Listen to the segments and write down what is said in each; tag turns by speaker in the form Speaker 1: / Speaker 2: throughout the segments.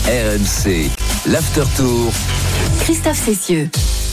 Speaker 1: RMC, l'After Tour.
Speaker 2: Christophe Cessieux.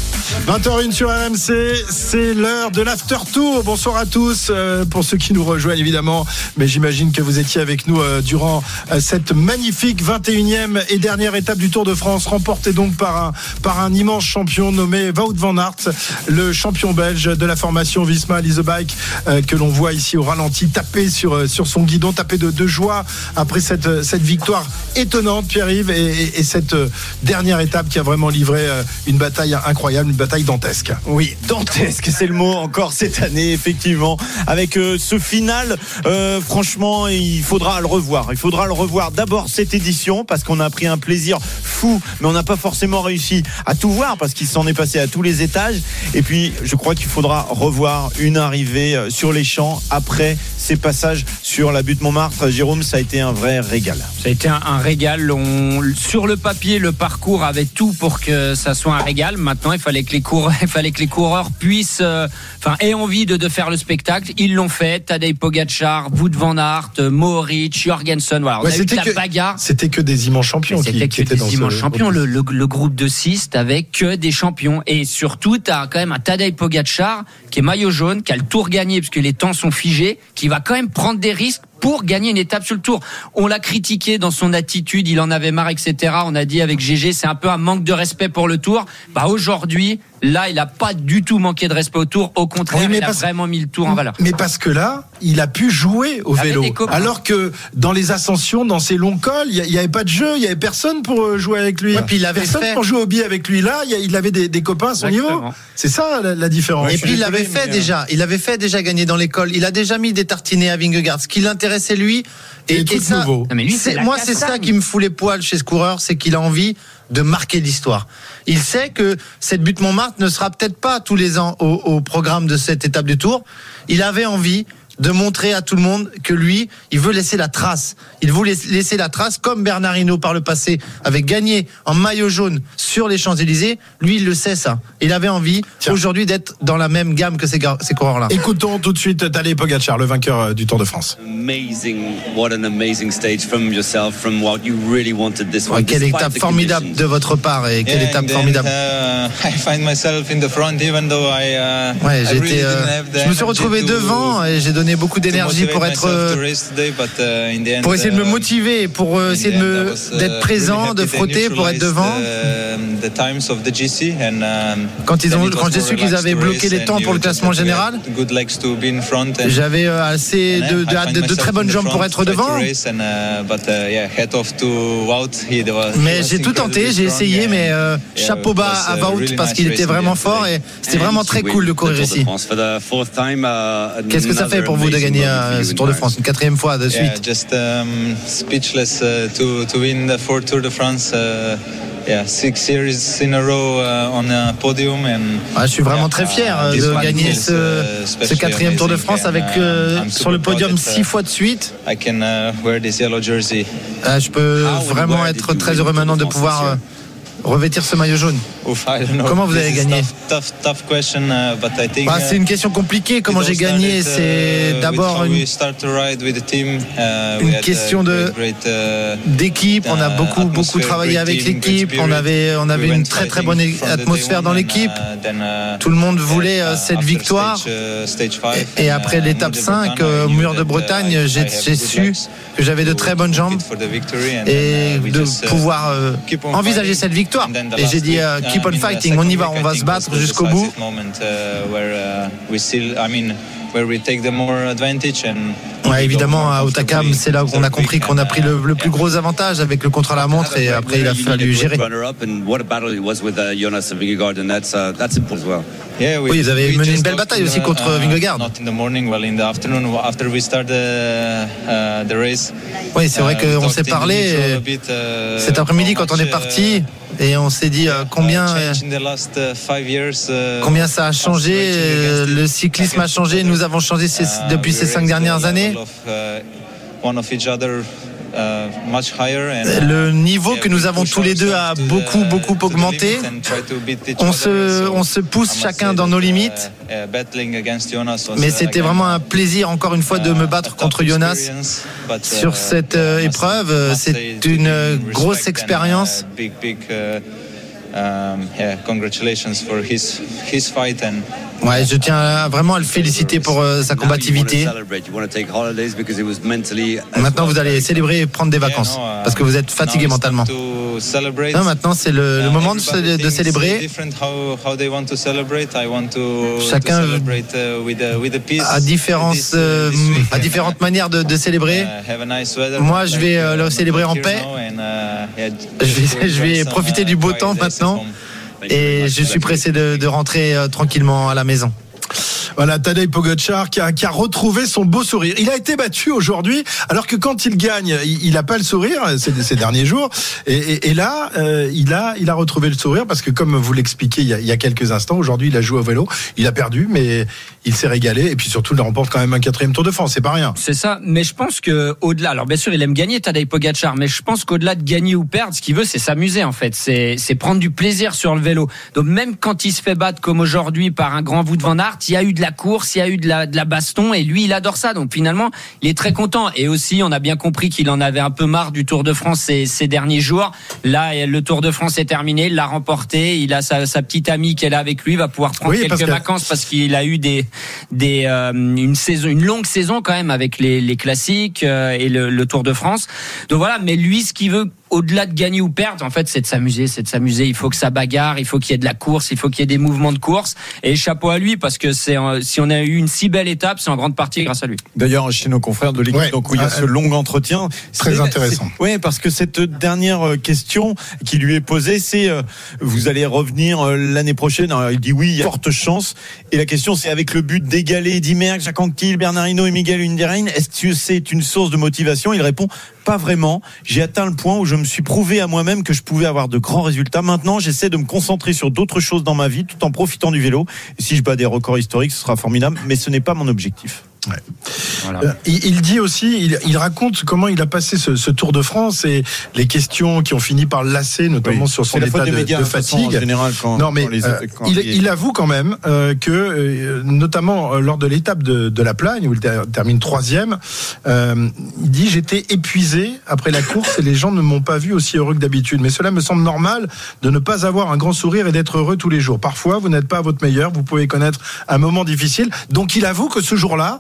Speaker 3: 20h01 sur RMC, c'est l'heure de l'After Tour. Bonsoir à tous, pour ceux qui nous rejoignent évidemment, mais j'imagine que vous étiez avec nous durant cette magnifique 21e et dernière étape du Tour de France, remportée donc par un immense champion nommé Wout van Aert, le champion belge de la formation Visma Lease a Bike, que l'on voit ici au ralenti taper sur son guidon, taper de joie après cette victoire étonnante, Pierre-Yves, et cette dernière étape qui a vraiment livré une bataille incroyable, une bataille dantesque.
Speaker 4: Oui, dantesque, c'est le mot encore cette année, effectivement. Avec ce final, franchement, il faudra le revoir. Il faudra le revoir. D'abord cette édition, parce qu'on a pris un plaisir fou, mais on n'a pas forcément réussi à tout voir, parce qu'il s'en est passé à tous les étages. Et puis, je crois qu'il faudra revoir une arrivée sur les champs après ces passages sur la butte Montmartre. Jérôme, ça a été un vrai régal.
Speaker 5: Ça a été un régal. Sur le papier, le parcours avait tout pour que ça soit un régal. Maintenant, il fallait que les coureurs puissent, aient envie de faire le spectacle. Ils l'ont fait. Tadej Pogačar, Wout van Aert, Mohoric, Jorgensen. Voilà, on a eu la bagarre.
Speaker 3: C'était que des immenses champions qui étaient dans ce
Speaker 5: champions. Le groupe de 6, t'avais que des champions. Et surtout, t'as quand même un Tadej Pogačar qui est maillot jaune, qui a le Tour gagné parce que les temps sont figés, qui va quand même prendre des risques pour gagner une étape sur le Tour. On l'a critiqué dans son attitude, il en avait marre, etc. On a dit avec GG, c'est un peu un manque de respect pour le Tour. Aujourd'hui, là, il n'a pas du tout manqué de respect au Tour. Au contraire, il a vraiment mis le Tour en valeur.
Speaker 3: Mais parce que là, il a pu jouer au vélo. Alors que dans les ascensions, dans ces longs cols, il n'y avait pas de jeu, il n'y avait personne pour jouer avec lui.
Speaker 4: Ouais, puis il avait
Speaker 3: personne pour jouer au biais avec lui. Là, il avait des copains à son niveau. C'est ça la différence.
Speaker 6: Et puis il avait fait déjà gagner dans l'école. Il a déjà mis des tartinés à Vingegaard. Ce qui l'intéressait lui, et ça,
Speaker 3: nouveau.
Speaker 5: Non, mais lui,
Speaker 6: c'est ça qui me fout les poils chez ce coureur, c'est qu'il a envie de marquer l'histoire. Il sait que cette butte Montmartre ne sera peut-être pas tous les ans au programme de cette étape du Tour. Il avait envie de montrer à tout le monde que lui, il veut laisser la trace. Il voulait laisser la trace, comme Bernard Hinault par le passé avait gagné en maillot jaune sur les Champs-Élysées. Lui, il le sait, ça. Il avait envie aujourd'hui d'être dans la même gamme que ces coureurs-là.
Speaker 3: Écoutons tout de suite Tadej Pogačar, le vainqueur du Tour de France.
Speaker 6: Quelle étape formidable de votre part, et quelle étape formidable. Je me suis retrouvé devant et j'ai donné beaucoup d'énergie pour essayer de me motiver, pour essayer d'être présent, de frotter, pour être devant. Quand j'ai su qu'ils avaient bloqué les temps pour le classement général, j'avais assez de très bonnes jambes pour être devant. Mais j'ai tout tenté, j'ai essayé, mais chapeau bas à Wout parce qu'il était vraiment fort et c'était vraiment très cool de courir ici. Qu'est-ce que ça fait pour vous de gagner ce Tour de France une 4e fois de suite?
Speaker 7: Speechless to win the 4 Tour de France. 6 years in a row on a podium.
Speaker 6: Je suis vraiment très fier de gagner ce 4e Tour de France avec sur le podium 6 fois de suite. Je peux vraiment être très heureux maintenant de pouvoir revêtir ce maillot jaune. Comment vous avez gagné? C'est une question compliquée. Comment j'ai gagné? C'est d'abord une question d'équipe. On a beaucoup travaillé avec l'équipe. On avait une très très bonne atmosphère dans l'équipe. Tout le monde voulait cette victoire. Et après l'étape 5 au mur de Bretagne, j'ai su que j'avais de très bonnes jambes et de pouvoir envisager cette victoire. Et j'ai dit keep on fighting, on y va, on va se battre jusqu'au bout. Évidemment, à Hautacam, c'est là où on a compris qu'on a pris le plus gros avantage avec le contre-la-montre, et après il a fallu gérer. Oui, vous avez mené une belle bataille aussi contre Vingegaard. Oui, c'est vrai qu'on s'est parlé cet après-midi quand on est parti. Et on s'est dit combien ça a changé, le cyclisme a changé, nous avons changé depuis ces 5 dernières années.
Speaker 7: much higher. And,
Speaker 6: le niveau que nous avons tous les deux a beaucoup augmenté. On se pousse chacun dans nos limites. Mais c'était vraiment un plaisir encore une fois de me battre contre Jonas sur cette épreuve. C'est une grosse expérience.
Speaker 7: Congratulations for his fight and
Speaker 6: Ouais, je tiens vraiment à le féliciter pour sa combativité. Maintenant, vous allez célébrer et prendre des vacances parce que vous êtes fatigué mentalement. Non, maintenant, c'est le moment de célébrer. Chacun a différentes manières de célébrer. Moi, je vais le célébrer en paix. Je vais profiter du beau temps maintenant. Et je suis pressé de rentrer tranquillement à la maison.
Speaker 3: Voilà, Tadej Pogačar qui a retrouvé son beau sourire. Il a été battu aujourd'hui, alors que quand il gagne, il n'a pas le sourire ces derniers jours. Et là, il a retrouvé le sourire parce que, comme vous l'expliquez il y a quelques instants, aujourd'hui, il a joué au vélo. Il a perdu, mais il s'est régalé. Et puis surtout, il remporte quand même un 4e Tour de France. C'est pas rien.
Speaker 5: C'est ça. Mais je pense que au-delà, alors bien sûr, il aime gagner, Tadej Pogačar, mais je pense qu'au-delà de gagner ou perdre, ce qu'il veut, c'est s'amuser en fait. C'est prendre du plaisir sur le vélo. Donc même quand il se fait battre comme aujourd'hui par un grand Wout van Aert, il y a eu de la course, il y a eu de la baston, et lui, il adore ça. Donc finalement, il est très content. Et aussi, on a bien compris qu'il en avait un peu marre du Tour de France ces derniers jours. Là, le Tour de France est terminé, il l'a remporté. Il a sa petite amie qui est là avec lui, il va pouvoir prendre quelques vacances parce qu'il a eu une longue saison quand même avec les classiques et le Tour de France. Donc voilà, mais lui, ce qu'il veut, au-delà de gagner ou perdre, en fait, c'est de s'amuser. Il faut que ça bagarre, il faut qu'il y ait de la course, il faut qu'il y ait des mouvements de course. Et chapeau à lui, parce que si on a eu une si belle étape, c'est en grande partie grâce à lui.
Speaker 4: D'ailleurs, chez nos confrères de l'équipe, donc où il y a ce long entretien,
Speaker 3: très intéressant.
Speaker 4: Oui, parce que cette dernière question qui lui est posée, c'est vous allez revenir l'année prochaine. Alors, il dit oui, il y a forte chance. Et la question, c'est avec le but d'égaler Eddy Merckx, Jacques Anquetil, Bernard Hinault et Miguel Indurain, est-ce que c'est une source de motivation? Il répond pas vraiment. J'ai atteint le point où je me suis prouvé à moi-même que je pouvais avoir de grands résultats. Maintenant, j'essaie de me concentrer sur d'autres choses dans ma vie tout en profitant du vélo. Et si je bats des records historiques, ce sera formidable, mais ce n'est pas mon objectif.
Speaker 3: Ouais. Voilà. Il dit aussi, il raconte comment il a passé ce Tour de France et les questions qui ont fini par le lasser, notamment sur son état de fatigue.
Speaker 4: En général,
Speaker 3: il avoue quand même que, notamment lors de l'étape de la Plagne, où il termine 3e, il dit: j'étais épuisé après la course et les gens ne m'ont pas vu aussi heureux que d'habitude. Mais cela me semble normal de ne pas avoir un grand sourire et d'être heureux tous les jours. Parfois, vous n'êtes pas à votre meilleur, vous pouvez connaître un moment difficile. Donc il avoue que ce jour-là,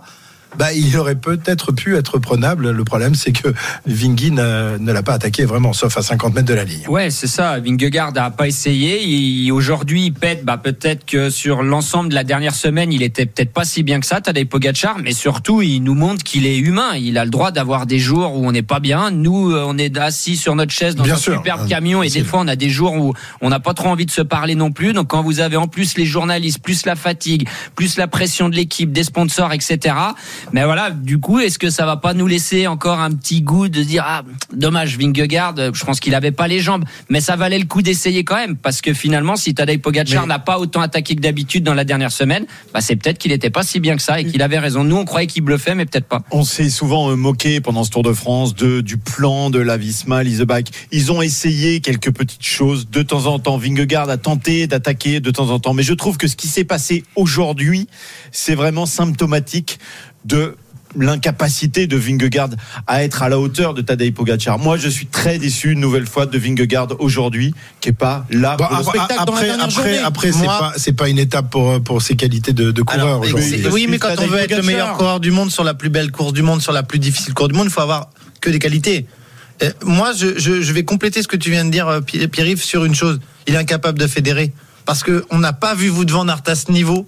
Speaker 3: il aurait peut-être pu être prenable. Le problème, c'est que Vingy ne l'a pas attaqué vraiment, sauf à 50 mètres de la ligne.
Speaker 5: Ouais, c'est ça. Vingegaard n'a pas essayé. Aujourd'hui, il pète. Peut-être que sur l'ensemble de la dernière semaine, il était peut-être pas si bien que ça, Tadej Pogačar. Mais surtout, il nous montre qu'il est humain. Il a le droit d'avoir des jours où on n'est pas bien. Nous, on est assis sur notre chaise dans un superbe camion, et des fois, on a des jours où on n'a pas trop envie de se parler non plus. Donc, quand vous avez en plus les journalistes, plus la fatigue, plus la pression de l'équipe, des sponsors, etc. Mais voilà, du coup, est-ce que ça va pas nous laisser encore un petit goût de dire dommage, Vingegaard, je pense qu'il avait pas les jambes, mais ça valait le coup d'essayer quand même, parce que finalement, si Tadej Pogačar n'a pas autant attaqué que d'habitude dans la dernière semaine, c'est peut-être qu'il était pas si bien que ça et qu'il avait raison. Nous, on croyait qu'il bluffait, mais peut-être pas.
Speaker 4: On s'est souvent moqué pendant ce Tour de France du plan de la Visma, Leaseback. Ils ont essayé quelques petites choses de temps en temps. Vingegaard a tenté d'attaquer de temps en temps, mais je trouve que ce qui s'est passé aujourd'hui, c'est vraiment symptomatique de l'incapacité de Vingegaard à être à la hauteur de Tadej Pogačar. Moi, je suis très déçu une nouvelle fois de Vingegaard aujourd'hui, qui est pas là pour le spectacle dans la dernière journée.
Speaker 3: Après, c'est pas une étape pour ses qualités de coureur aujourd'hui.
Speaker 6: Oui, mais quand on veut être le meilleur coureur du monde sur la plus belle course du monde, sur la plus difficile course du monde, il faut avoir que des qualités. Moi, je vais compléter ce que tu viens de dire, Pierre-Yves, sur une chose. Il est incapable de fédérer. Parce qu'on n'a pas vu Wout van Aert à ce niveau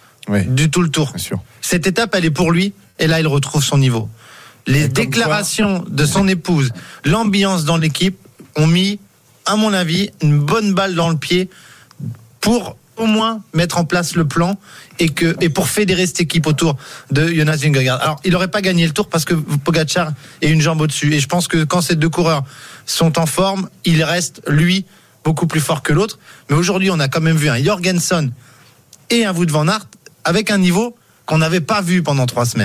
Speaker 6: du tout le Tour.
Speaker 4: Bien sûr.
Speaker 6: Cette étape, elle est pour lui. Et là, il retrouve son niveau. Les déclarations de son épouse, l'ambiance dans l'équipe ont mis, à mon avis, une bonne balle dans le pied pour au moins mettre en place le plan et pour fédérer cette équipe autour de Jonas Vingegaard. Alors, il n'aurait pas gagné le Tour parce que Pogačar est une jambe au-dessus. Et je pense que quand ces deux coureurs sont en forme, il reste, lui, beaucoup plus fort que l'autre. Mais aujourd'hui, on a quand même vu un Jorgensen et un Wout van Aert avec un niveau qu'on n'avait pas vu pendant 3 semaines.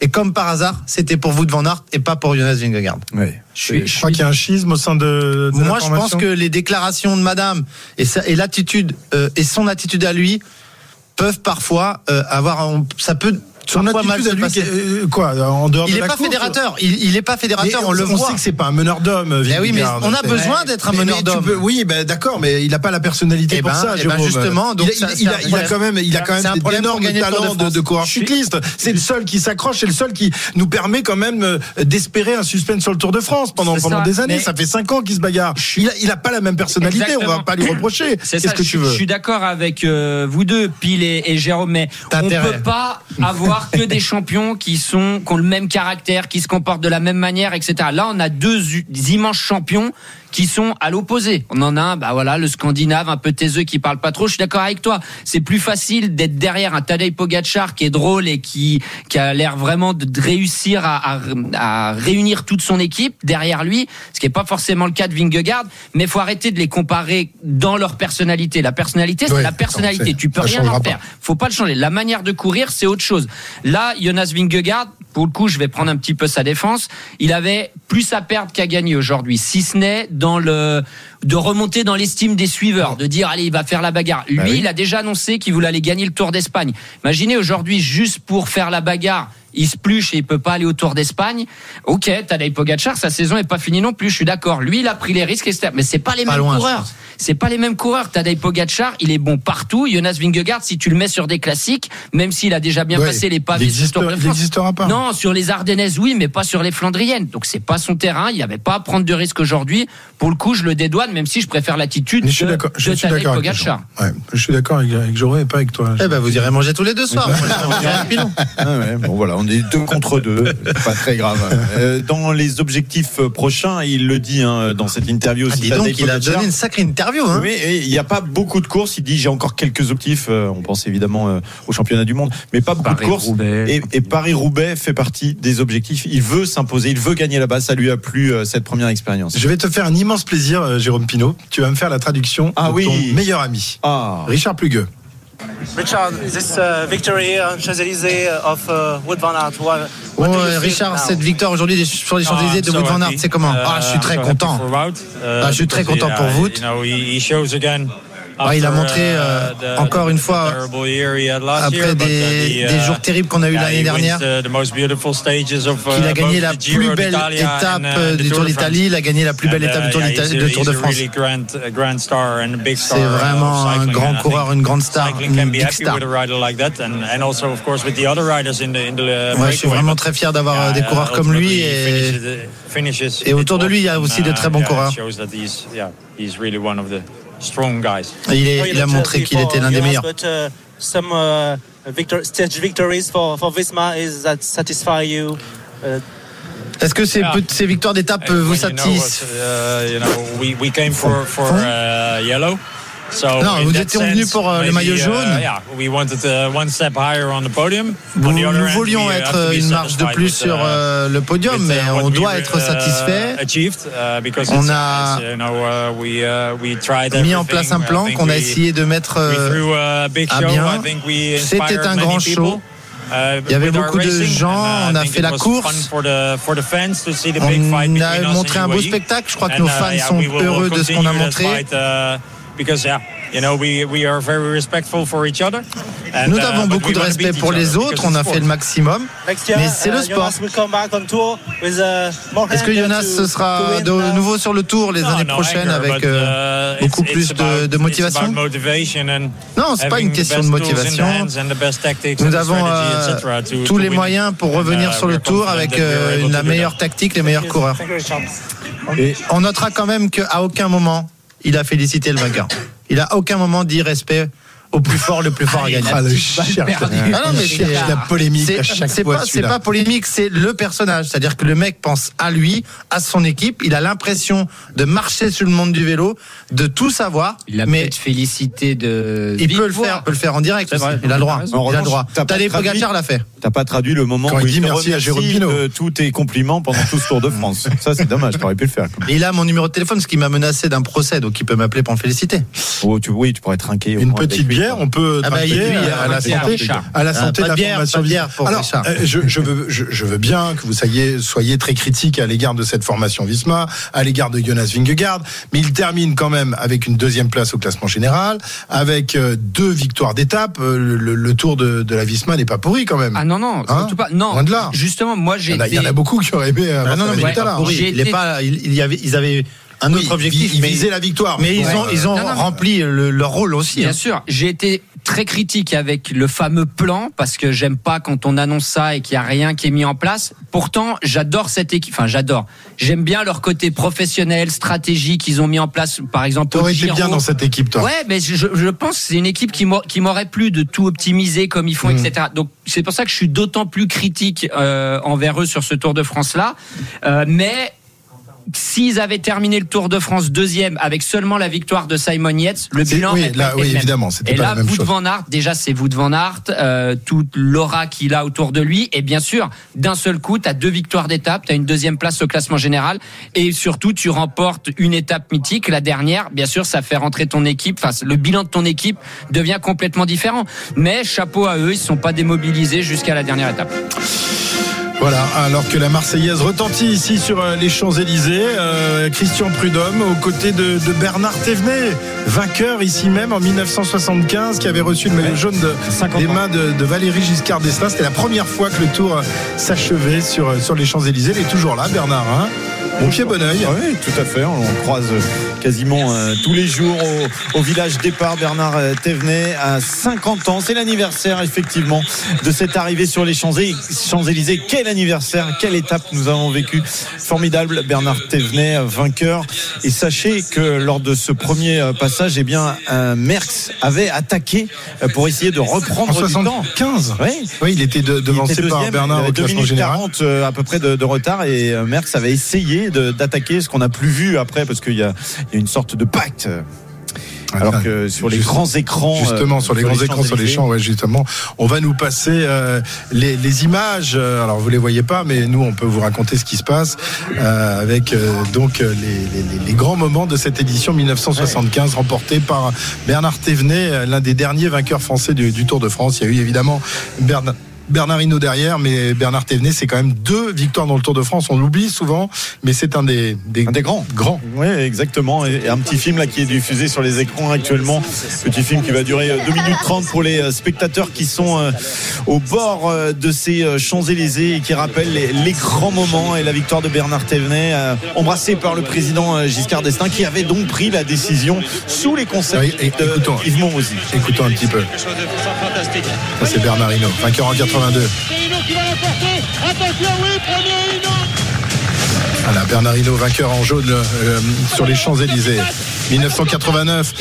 Speaker 6: Et comme par hasard, c'était pour Wout van Aert et pas pour Jonas Vingegaard.
Speaker 3: Oui. Je crois qu'il y a un schisme au sein de
Speaker 6: Moi, je pense que les déclarations de madame et l'attitude et son attitude à lui peuvent parfois ça peut
Speaker 3: son attitude à lui, quoi, en dehors de la course.
Speaker 6: Il est pas fédérateur, on le voit.
Speaker 3: On sait que c'est pas un meneur d'homme.
Speaker 6: Oui, mais on a besoin d'être un meneur d'homme.
Speaker 3: Oui, d'accord, mais il a pas la personnalité pour ça, Jérôme.
Speaker 6: Justement, donc
Speaker 3: il a quand même d'énormes talents de coureur cycliste. C'est le seul qui s'accroche, c'est le seul qui nous permet quand même d'espérer un suspense sur le Tour de France pendant des années. Ça fait 5 ans qu'il se bagarre. Il a pas la même personnalité, on va pas lui reprocher. Qu'est-ce que tu veux?
Speaker 5: Je suis d'accord avec vous deux, Pile et Jérôme, mais on peut pas avoir que des champions qui ont le même caractère, qui se comportent de la même manière, etc. Là, on a deux immenses champions qui sont à l'opposé. On en a un, le Scandinave, un peu taiseux, qui parle pas trop. Je suis d'accord avec toi. C'est plus facile d'être derrière un Tadej Pogačar qui est drôle et qui a l'air vraiment de réussir à réunir toute son équipe derrière lui, ce qui est pas forcément le cas de Vingegaard. Mais faut arrêter de les comparer dans leur personnalité. La personnalité, c'est la personnalité. Tu peux rien en faire. Faut pas le changer. La manière de courir, c'est autre chose. Là, Jonas Vingegaard, pour le coup, je vais prendre un petit peu sa défense. Il avait plus à perdre qu'à gagner aujourd'hui, si ce n'est de remonter dans l'estime des suiveurs, de dire allez, il va faire la bagarre. Lui, il a déjà annoncé qu'il voulait aller gagner le Tour d'Espagne. Imaginez aujourd'hui, juste pour faire la bagarre, il se pluche et il peut pas aller au Tour d'Espagne. Ok, Tadej Pogačar, sa saison est pas finie non plus. Je suis d'accord. Lui, il a pris les risques, mais c'est pas les mêmes coureurs. C'est pas les mêmes coureurs. Tadej Pogačar, il est bon partout. Jonas Vingegaard, si tu le mets sur des classiques, même s'il a déjà bien passé les pavés sur le Tour de France.
Speaker 3: Il n'existera pas.
Speaker 5: Non, sur les Ardennaises, oui, mais pas sur les Flandriennes. Donc c'est pas son terrain. Il n'y avait pas à prendre de risques aujourd'hui. Pour le coup, je le dédouane, même si je préfère l'attitude de Tadej Pogačar.
Speaker 3: Je suis d'accord avec Jérôme et pas avec toi.
Speaker 6: Vous irez manger tous les deux soirs.
Speaker 4: Bon voilà, on est 2 contre 2, pas très grave. Dans les objectifs prochains, il le dit dans cette interview aussi.
Speaker 6: Donc il a donné une sacrée interview.
Speaker 4: Oui, il n'y a pas beaucoup de courses. Il dit j'ai encore quelques objectifs. On pense évidemment au championnat du monde, mais pas beaucoup de courses. Et Paris-Roubaix fait partie des objectifs. Il veut s'imposer, il veut gagner là-bas. Ça lui a plu cette première expérience.
Speaker 3: Je vais te faire un immense plaisir, Jérôme Pinault. Tu vas me faire la traduction de ton meilleur ami, Richard Plugueux.
Speaker 8: Richard, this victory here on Champs-Élysées of Wout van Aert.
Speaker 6: Richard, cette victoire aujourd'hui sur les Champs-Élysées de Wout van Aert, c'est comment? Je suis très content. Je suis très content pour Wout. Il a montré encore une fois, après des jours terribles qu'on a eu l'année dernière, qu'il a gagné la plus belle étape du Tour d'Italie, il a gagné la plus belle étape du Tour de France. C'est vraiment un grand coureur, une grande star, une big star. Je suis vraiment très fier d'avoir des coureurs comme lui et autour de lui il y a aussi de très bons coureurs. Il a montré qu'il était l'un des meilleurs. Est-ce que ces victoires d'étape vous satisfont? Non, vous étiez venus pour le maillot jaune. Nous voulions être une marche de plus sur le podium, mais on doit être satisfait. On a mis en place un plan qu'on a essayé de mettre à bien. C'était un grand show. Il y avait beaucoup de gens, on a fait la course, on a montré un beau spectacle. Je crois que nos fans sont heureux de ce qu'on a montré. Nous avons beaucoup de respect pour les autres, on a fait le maximum, mais c'est le sport. Est-ce que Jonas sera de nouveau sur le Tour les années prochaines avec beaucoup plus de motivation? Non, c'est pas une question de motivation. Nous avons tous les moyens pour revenir sur le Tour avec la meilleure tactique, les meilleurs coureurs. Et on notera quand même qu'à aucun moment il a félicité le vainqueur. Il a aucun moment dit respect au plus fort, le plus fort à gagner.
Speaker 3: La polémique à chaque fois.
Speaker 6: C'est pas polémique, c'est le personnage. C'est-à-dire que le mec pense à lui, à son équipe. Il a l'impression de marcher sur le monde du vélo, de tout savoir.
Speaker 5: Il a peut-être félicité de.
Speaker 6: Il peut le faire en direct. Il a le droit. Il a le droit. Tadej Pogačar l'a fait.
Speaker 4: T'as pas traduit le moment
Speaker 3: quand il dit merci à Jérôme Pinault.
Speaker 4: Tous tes compliments pendant tout ce Tour de France. Ça, c'est dommage. T'aurais pu le faire.
Speaker 6: Et il a mon numéro de téléphone, ce qui m'a menacé d'un procès, donc il peut m'appeler pour me féliciter.
Speaker 4: Oui, tu pourrais trinquer.
Speaker 3: Une petite bière. bière, on peut trinquer à la santé de la formation Visma. Alors, je veux bien que vous soyez très critique à l'égard de cette formation Visma, à l'égard de Jonas Vingegaard, mais il termine quand même avec une deuxième place au classement général, avec 2 victoires d'étape. Le Tour de la Visma n'est pas pourri quand même.
Speaker 5: Ah non, surtout pas. Non,
Speaker 3: loin de là.
Speaker 5: Justement, moi
Speaker 3: il y en a beaucoup qui auraient aimé.
Speaker 6: Ils avaient un autre objectif,
Speaker 3: ils visaient la victoire.
Speaker 6: Mais ils ont rempli leur rôle aussi.
Speaker 5: Bien sûr, j'ai été très critique avec le fameux plan parce que j'aime pas quand on annonce ça et qu'il y a rien qui est mis en place. Pourtant, j'adore cette équipe. Enfin, j'aime bien leur côté professionnel, stratégique qu'ils ont mis en place. Par exemple,
Speaker 3: t'aurais été bien dans cette équipe, toi.
Speaker 5: Ouais, mais je pense que c'est une équipe qui m'aurait plu de tout optimiser comme ils font, etc. Donc c'est pour ça que je suis d'autant plus critique envers eux sur ce Tour de France là. Mais s'ils avaient terminé le Tour de France deuxième avec seulement la victoire de Simon Yates, le bilan
Speaker 3: oui, évidemment, c'était pas la même chose.
Speaker 5: Wout van Aert, déjà c'est Wout van Aert, toute l'aura qu'il a autour de lui, et bien sûr, d'un seul coup, t'as 2 victoires d'étape, t'as une deuxième place au classement général, et surtout tu remportes une étape mythique, la dernière. Bien sûr, ça fait rentrer ton équipe, enfin le bilan de ton équipe devient complètement différent. Mais chapeau à eux, ils ne sont pas démobilisés jusqu'à la dernière étape.
Speaker 3: Voilà, alors que la Marseillaise retentit ici sur les Champs-Élysées, Christian Prudhomme aux côtés de Bernard Thévenet, vainqueur ici même en 1975, qui avait reçu le maillot jaune des mains de Valéry Giscard d'Estaing. C'était la première fois que le Tour s'achevait sur les Champs-Élysées. Il est toujours là, Bernard, hein. Bon pied, bon oeil.
Speaker 4: Oui, tout à fait. On croise quasiment tous les jours au village départ. Bernard Thévenet à 50 ans. C'est l'anniversaire, effectivement, de cette arrivée sur les Champs-Élysées. Quel anniversaire, quelle étape nous avons vécu. Formidable. Bernard Thévenet, vainqueur. Et sachez que lors de ce premier passage, Merckx avait attaqué pour essayer de reprendre du temps.
Speaker 3: 15. Oui, il était devancé par Bernard au classement général.
Speaker 4: 40 à peu près de retard, et Merckx avait essayé d'attaquer, ce qu'on n'a plus vu après, parce qu'il y a une sorte de pacte. Alors que sur les grands écrans,
Speaker 3: justement sur les grands écrans sur les champs, justement, on va nous passer les images. Alors vous les voyez pas, mais nous on peut vous raconter ce qui se passe avec donc les grands moments de cette édition 1975 remportée par Bernard Thévenet, l'un des derniers vainqueurs français du Tour de France. Il y a eu évidemment Bernard Hinault derrière, mais Bernard Thévenet, c'est quand même 2 victoires dans le Tour de France. On l'oublie souvent, mais c'est un des grands.
Speaker 4: Oui, exactement. Et un petit film là qui est diffusé sur les écrans actuellement. Petit film qui va durer 2 minutes 30 pour les spectateurs qui sont au bord de ces Champs-Élysées et qui rappellent les grands moments et la victoire de Bernard Thévenet, embrassé par le président Giscard d'Estaing, qui avait donc pris la décision sous les conseils de Yves Monrozy.
Speaker 3: Écoutons un petit peu. Ça, c'est Bernard Hinault, vainqueur en 82.
Speaker 9: C'est Hinault qui va l'emporter. Attention, oui, prenez Hinault.
Speaker 3: Voilà, Bernard Hinault, vainqueur en jaune sur les Champs-Élysées. 1989.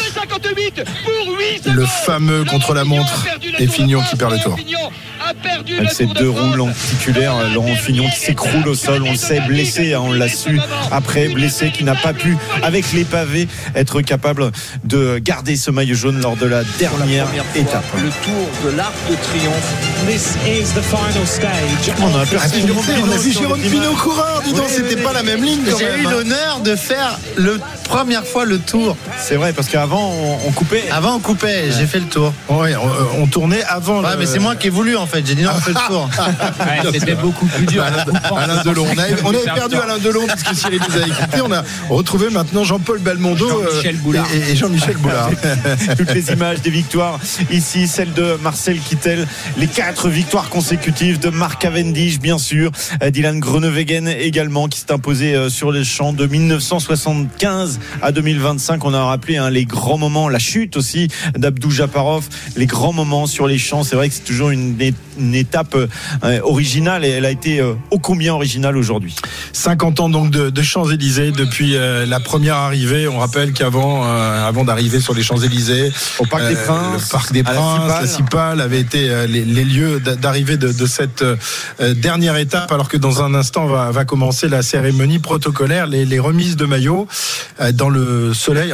Speaker 3: Le fameux contre-la-montre et Fignon qui perd le Tour.
Speaker 4: Avec ces 2 roues lenticulaires, Laurent Fignon qui s'écroule au sol, on le sait, blessé, on l'a su après, blessé, qui n'a pas pu, avec les pavés, être capable de garder ce maillot jaune lors de la dernière étape.
Speaker 10: Le Tour de l'Arc de Triomphe. This is the final stage.
Speaker 3: On a vu Jérôme Pinot coureur, dis donc, c'était pas la même ligne quand même.
Speaker 6: J'ai eu l'honneur de faire première fois le Tour.
Speaker 4: C'est vrai, parce qu'avant on coupait.
Speaker 6: Avant on coupait, j'ai fait le Tour.
Speaker 3: Ouais, on tournait avant.
Speaker 6: Ouais, mais c'est moi qui ai voulu en fait. J'ai dit non, on fait le Tour.
Speaker 5: C'était beaucoup plus dur.
Speaker 3: Alain Delon. On avait perdu Alain Delon parce que s'il nous a écouté, on a retrouvé maintenant Jean-Paul Belmondo et Jean-Michel Boulard.
Speaker 4: Toutes les images des victoires ici, celle de Marcel Kittel, les 4 victoires consécutives de Mark Cavendish, bien sûr, Dylan Groenewegen également, qui s'est imposé sur les champs de 1975 à 2025. On a rappelé les grands moments, la chute aussi d'Abdou Japarov, les grands moments sur les champs. C'est vrai que c'est toujours une étape originale, et elle a été ô combien originale aujourd'hui.
Speaker 3: 50 ans donc de Champs-Élysées depuis la première arrivée. On rappelle avant d'arriver sur les Champs-Élysées,
Speaker 4: au Parc des Princes,
Speaker 3: le Parc des Princes, la Cipale avait été les lieux d'arrivée de cette dernière étape, alors que dans un instant va commencer la cérémonie protocolaire, les remises de maillots dans le soleil,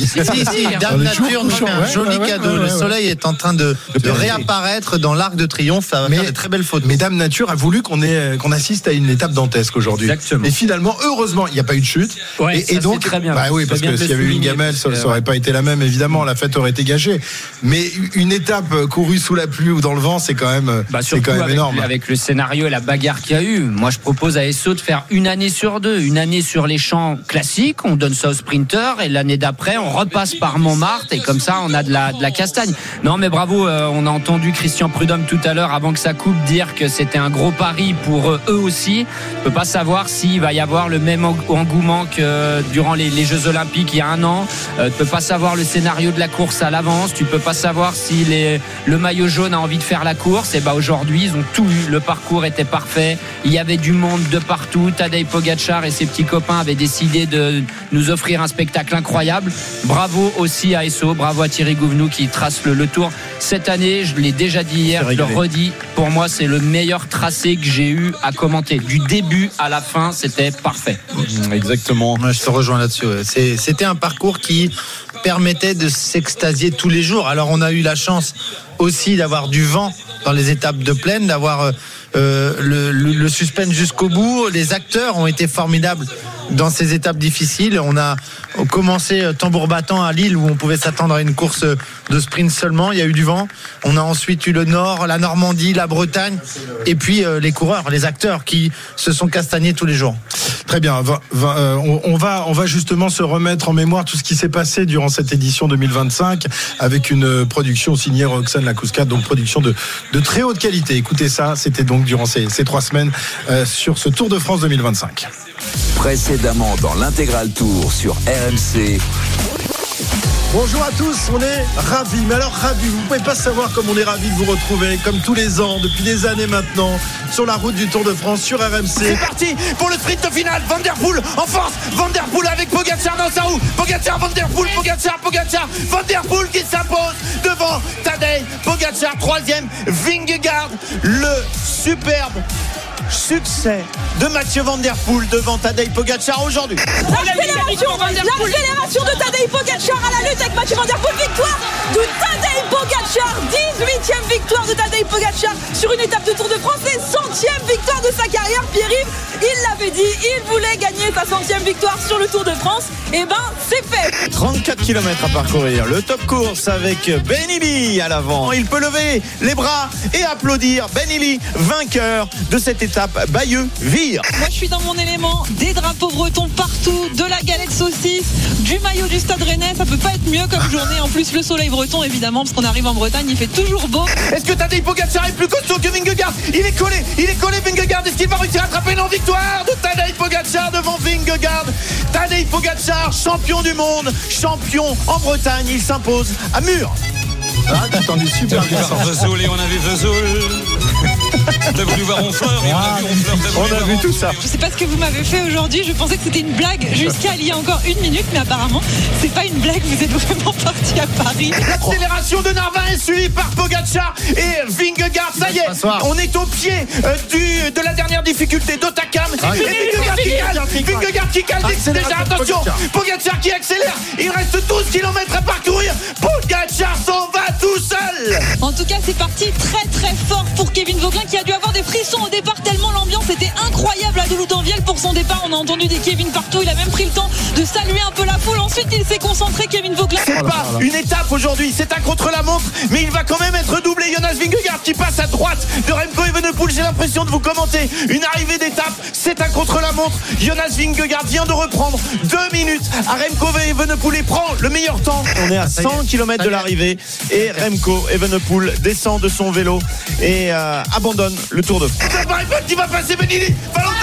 Speaker 6: Dame Nature nous fait un joli cadeau. Le soleil est en train de réapparaître dans l'Arc de Triomphe. triomphe, ça va faire de très belles photos.
Speaker 3: Mais Dame Nature a voulu qu'on assiste à une étape dantesque aujourd'hui.
Speaker 5: Exactement.
Speaker 3: Et finalement, heureusement, il n'y a pas eu de chute.
Speaker 5: Ouais,
Speaker 3: et donc,
Speaker 5: c'est très bien.
Speaker 3: Bah oui, parce que s'il y avait eu une gamelle, ça n'aurait pas été la même. Évidemment, la fête aurait été gâchée. Mais une étape courue sous la pluie ou dans le vent, c'est quand même, énorme.
Speaker 5: Avec le scénario et la bagarre qu'il y a eu, moi je propose à Esso de faire une année sur deux, une année sur les champs classiques, on donne ça aux sprinters, et l'année d'après on repasse par Montmartre, et comme ça on a de la castagne. Non mais bravo, on a entendu Christian Prudhomme tout à l'heure avant que ça coupe dire que c'était un gros pari pour eux aussi. On peut pas savoir s'il va y avoir le même engouement que durant les Jeux Olympiques il y a un an. Tu peux pas savoir le scénario de la course à l'avance, tu peux pas savoir si le maillot jaune a envie de faire la course. Et aujourd'hui ils ont tout eu, le parcours était parfait, il y avait du monde de partout. Tadej Pogačar et ses petits copains avaient décidé de nous offrir un spectacle incroyable. Bravo aussi à Esso, bravo à Thierry Gouvenou qui trace le tour cette année. Je l'ai déjà dit hier, je le redis, pour moi c'est le meilleur tracé que j'ai eu à commenter, du début à la fin c'était parfait.
Speaker 4: Exactement.
Speaker 6: Moi, je te rejoins là-dessus. C'était un parcours qui permettait de s'extasier tous les jours. Alors on a eu la chance aussi d'avoir du vent dans les étapes de plaine, d'avoir le suspense jusqu'au bout. Les acteurs ont été formidables dans ces étapes difficiles. On a commencé tambour battant à Lille où on pouvait s'attendre à une course de sprint seulement. Il y a eu du vent. On a ensuite eu le Nord, la Normandie, la Bretagne et puis les coureurs, les acteurs qui se sont castagnés tous les jours.
Speaker 3: Très bien. On va justement se remettre en mémoire tout ce qui s'est passé durant cette édition 2025 avec une production signée Roxane Lacouscade, donc production de très haute qualité. Écoutez ça, c'était donc durant ces 3 semaines sur ce Tour de France 2025.
Speaker 1: Précédemment dans l'intégral Tour sur RMC.
Speaker 3: Bonjour à tous, on est ravis, mais alors ravis, vous ne pouvez pas savoir comme on est ravis de vous retrouver, comme tous les ans, depuis des années maintenant, sur la route du Tour de France, sur RMC.
Speaker 4: C'est parti pour le sprint final, Van Der Poel en force, Van Der Poel avec Pogačar dans sa roue, Pogačar, Van Der Poel, Pogačar, Van Der Poel qui s'impose devant Tadej Pogačar, 3e, Vingegaard, le superbe succès de Mathieu Van Der Poel devant Tadej Pogačar aujourd'hui.
Speaker 11: L'accélération de Tadej Pogačar à la lutte avec Mathieu Van Der Poel, victoire de Tadej Pogačar, 18e victoire de Tadej Pogačar sur une étape de Tour de France et 100e victoire de sa carrière. Pierre-Yves, il l'avait dit, il voulait gagner sa 100e victoire sur le Tour de France. Et c'est fait.
Speaker 4: 34 km à parcourir, le top course avec Ben Illy à l'avant. Il peut lever les bras et applaudir. Ben Illy, vainqueur de cette étape Bayeux-Vire.
Speaker 11: Moi je suis dans mon élément, des drapeaux bretons partout, de la galette saucisse, du maillot du Stade Rennais, ça peut pas être mieux comme journée. En plus le soleil breton évidemment, parce qu'on arrive en Bretagne, il fait toujours beau.
Speaker 4: Est-ce que Tadej Pogačar est plus costaud que Vingegaard? Il est collé Vingegaard. Est-ce qu'il va réussir à attraper? Non, victoire de Tadej Pogačar devant Vingegaard. Tadej Pogačar, champion du monde, champion en Bretagne, il s'impose à Mur.
Speaker 3: Ah, t'as entendu super bien.
Speaker 12: Vesoul et on a vu Vesoul. T'as voulu voir Honfleur et
Speaker 4: on a vu tout ça.
Speaker 11: Je sais pas ce que vous m'avez fait aujourd'hui, je pensais que c'était une blague jusqu'à il y a encore 1 minute, mais apparemment c'est pas une blague, vous êtes vraiment parti à Paris.
Speaker 4: L'accélération de Narvin est suivie par Pogačar et Vingegaard. Ça y est, on est au pied de la dernière difficulté d'Otakam. Et Vingegaard qui cale déjà, attention, Pogačar qui accélère. Il reste 12 km à parcourir. Pogačar s'en va tout seul.
Speaker 11: En tout cas c'est parti très très fort pour Kevin Vauquelin qui a dû avoir des frissons au départ tellement l'ambiance était incroyable à Deloudenvielle pour son départ. On a entendu des Kevin partout, il a même pris le temps de saluer un peu la foule. Ensuite il s'est concentré, Kevin Vauquelin.
Speaker 4: C'est pas une étape aujourd'hui, c'est un contre-la-montre, mais il va quand même être doublé. Jonas Vingegaard qui passe à droite de Remco Evenepoel. J'ai l'impression de vous commenter une arrivée d'étape, c'est un contre-la-montre. Jonas Vingegaard vient de reprendre 2 minutes à Remco Evenepoel et prend le meilleur temps. On est à 100 km de l'arrivée et Remco Evenepoel descend de son vélo et abandonne le Tour de France. Qui va passer Ben Illy.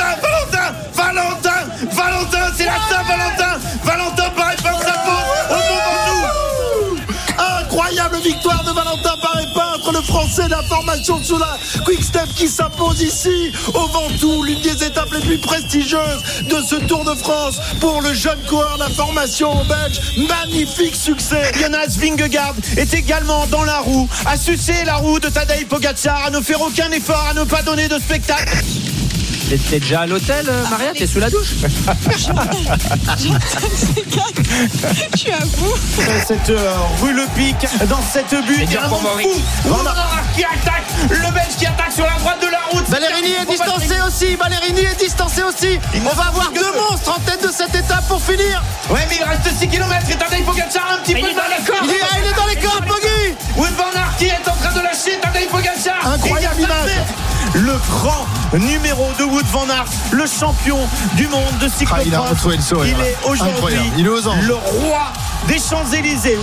Speaker 4: Valentin, c'est la Saint-Valentin. Valentin Paré-Peintre s'impose au Mont Ventoux.
Speaker 3: Incroyable victoire de Valentin Paré-Peintre, le Français d'information sous la Quick-Step qui s'impose ici au Ventoux, l'une des étapes les plus prestigieuses de ce Tour de France pour le jeune coureur d'information belge. Magnifique succès.
Speaker 4: Jonas Vingegaard est également dans la roue, à sucer la roue de Tadej Pogačar, à ne faire aucun effort, à ne pas donner de spectacle.
Speaker 5: T'es déjà à l'hôtel, Maria? T'es sous la douche?
Speaker 11: Je suis à vous.
Speaker 4: Cette rue Le Pic, dans cette butte, il y a un monde fou. Van Aert qui attaque, le Belge qui attaque sur la droite de la route.
Speaker 6: Ballerini est distancé aussi. On va avoir deux monstres en tête de cette étape pour finir.
Speaker 4: Ouais, mais il reste 6 km et Tadej Pogacar un petit peu dans les cordes.
Speaker 6: Il est dans les cordes, Poggi.
Speaker 4: Wout van Aert qui est en train de lâcher Tadej Pogacar.
Speaker 6: Incroyable image.
Speaker 4: Le grand numéro de Wout van Aert, le champion du monde de cyclocross.
Speaker 3: Il a retrouvé le sourire.
Speaker 4: Il est aujourd'hui le roi des Champs-Élysées.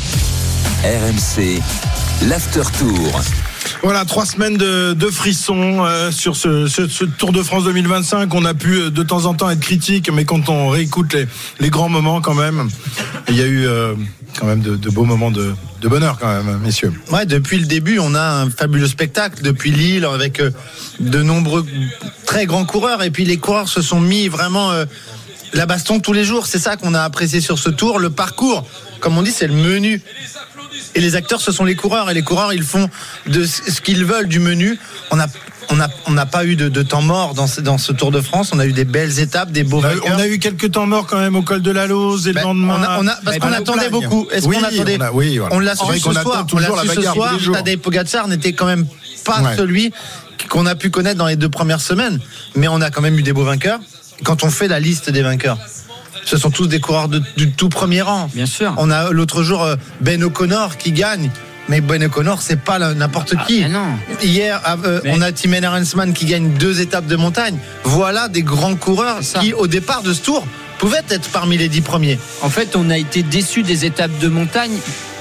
Speaker 1: RMC, l'After Tour.
Speaker 3: Voilà, 3 semaines de frissons sur ce Tour de France 2025. On a pu de temps en temps être critique, mais quand on réécoute les grands moments quand même, il y a eu quand même de beaux moments de bonheur quand même, messieurs.
Speaker 6: Ouais, depuis le début, on a un fabuleux spectacle depuis Lille avec de nombreux très grands coureurs, et puis les coureurs se sont mis vraiment la baston tous les jours. C'est ça qu'on a apprécié sur ce Tour. Le parcours, comme on dit, c'est le menu. Et les acteurs, ce sont les coureurs. Et les coureurs, ils font de ce qu'ils veulent du menu. On n'a pas eu de temps mort dans ce Tour de France. On a eu des belles étapes, des beaux vainqueurs.
Speaker 3: On a eu quelques temps morts quand même au col de la Lose et le lendemain.
Speaker 6: Parce qu'on attendait beaucoup. Est-ce qu'on attendait On l'a su ce soir. Tadej Pogacar n'était quand même pas celui qu'on a pu connaître dans les 2 premières semaines. Mais on a quand même eu des beaux vainqueurs. Quand on fait la liste des vainqueurs, ce sont tous des coureurs du tout premier rang.
Speaker 5: Bien sûr.
Speaker 6: On a l'autre jour Ben O'Connor qui gagne. Mais Ben O'Connor, c'est pas n'importe qui.
Speaker 5: Non.
Speaker 6: Hier, on a Tim Ehrenmann qui gagne 2 étapes de montagne. Voilà des grands coureurs qui, au départ de ce tour, pouvaient être parmi les 10 premiers.
Speaker 5: En fait, on a été déçus des étapes de montagne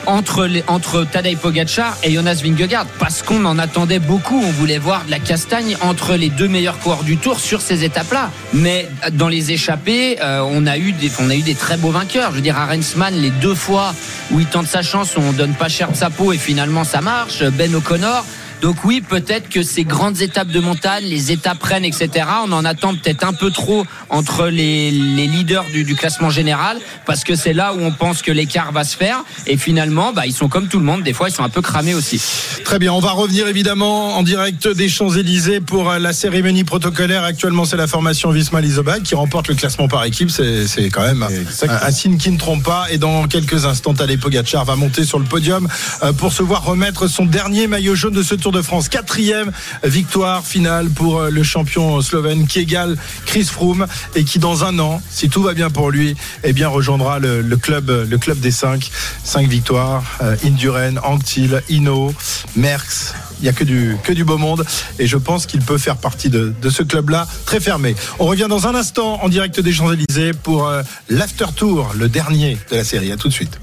Speaker 5: entre Tadej Pogacar et Jonas Vingegaard, parce qu'on en attendait beaucoup. On voulait voir de la castagne entre les 2 meilleurs coureurs du Tour sur ces étapes-là. Mais dans les échappées, on a eu des très beaux vainqueurs. Je veux dire, Arensman, les 2 fois où il tente sa chance, on donne pas cher de sa peau et finalement ça marche. Ben O'Connor. Donc oui, peut-être que ces grandes étapes de montagne, les étapes Rennes, etc., on en attend peut-être un peu trop entre les leaders du classement général, parce que c'est là où on pense que l'écart va se faire. Et finalement, ils sont comme tout le monde. Des fois, ils sont un peu cramés aussi.
Speaker 3: Très bien, on va revenir évidemment en direct des Champs-Élysées pour la cérémonie protocolaire. Actuellement, c'est la formation Visma-Lease qui remporte le classement par équipe. C'est quand même un signe qui ne trompe pas. Et dans quelques instants, Tadej Pogacar va monter sur le podium pour se voir remettre son dernier maillot jaune de ce Tour de France. 4e victoire finale pour le champion slovène qui égale Chris Froome et qui dans un an, si tout va bien pour lui, rejoindra le club des 5 victoires. Indurain, Anctil, Hinault, Merckx. Il n'y a que du beau monde et je pense qu'il peut faire partie de ce club-là très fermé. On revient dans un instant en direct des Champs-Élysées pour l'After Tour, le dernier de la série. À tout de suite.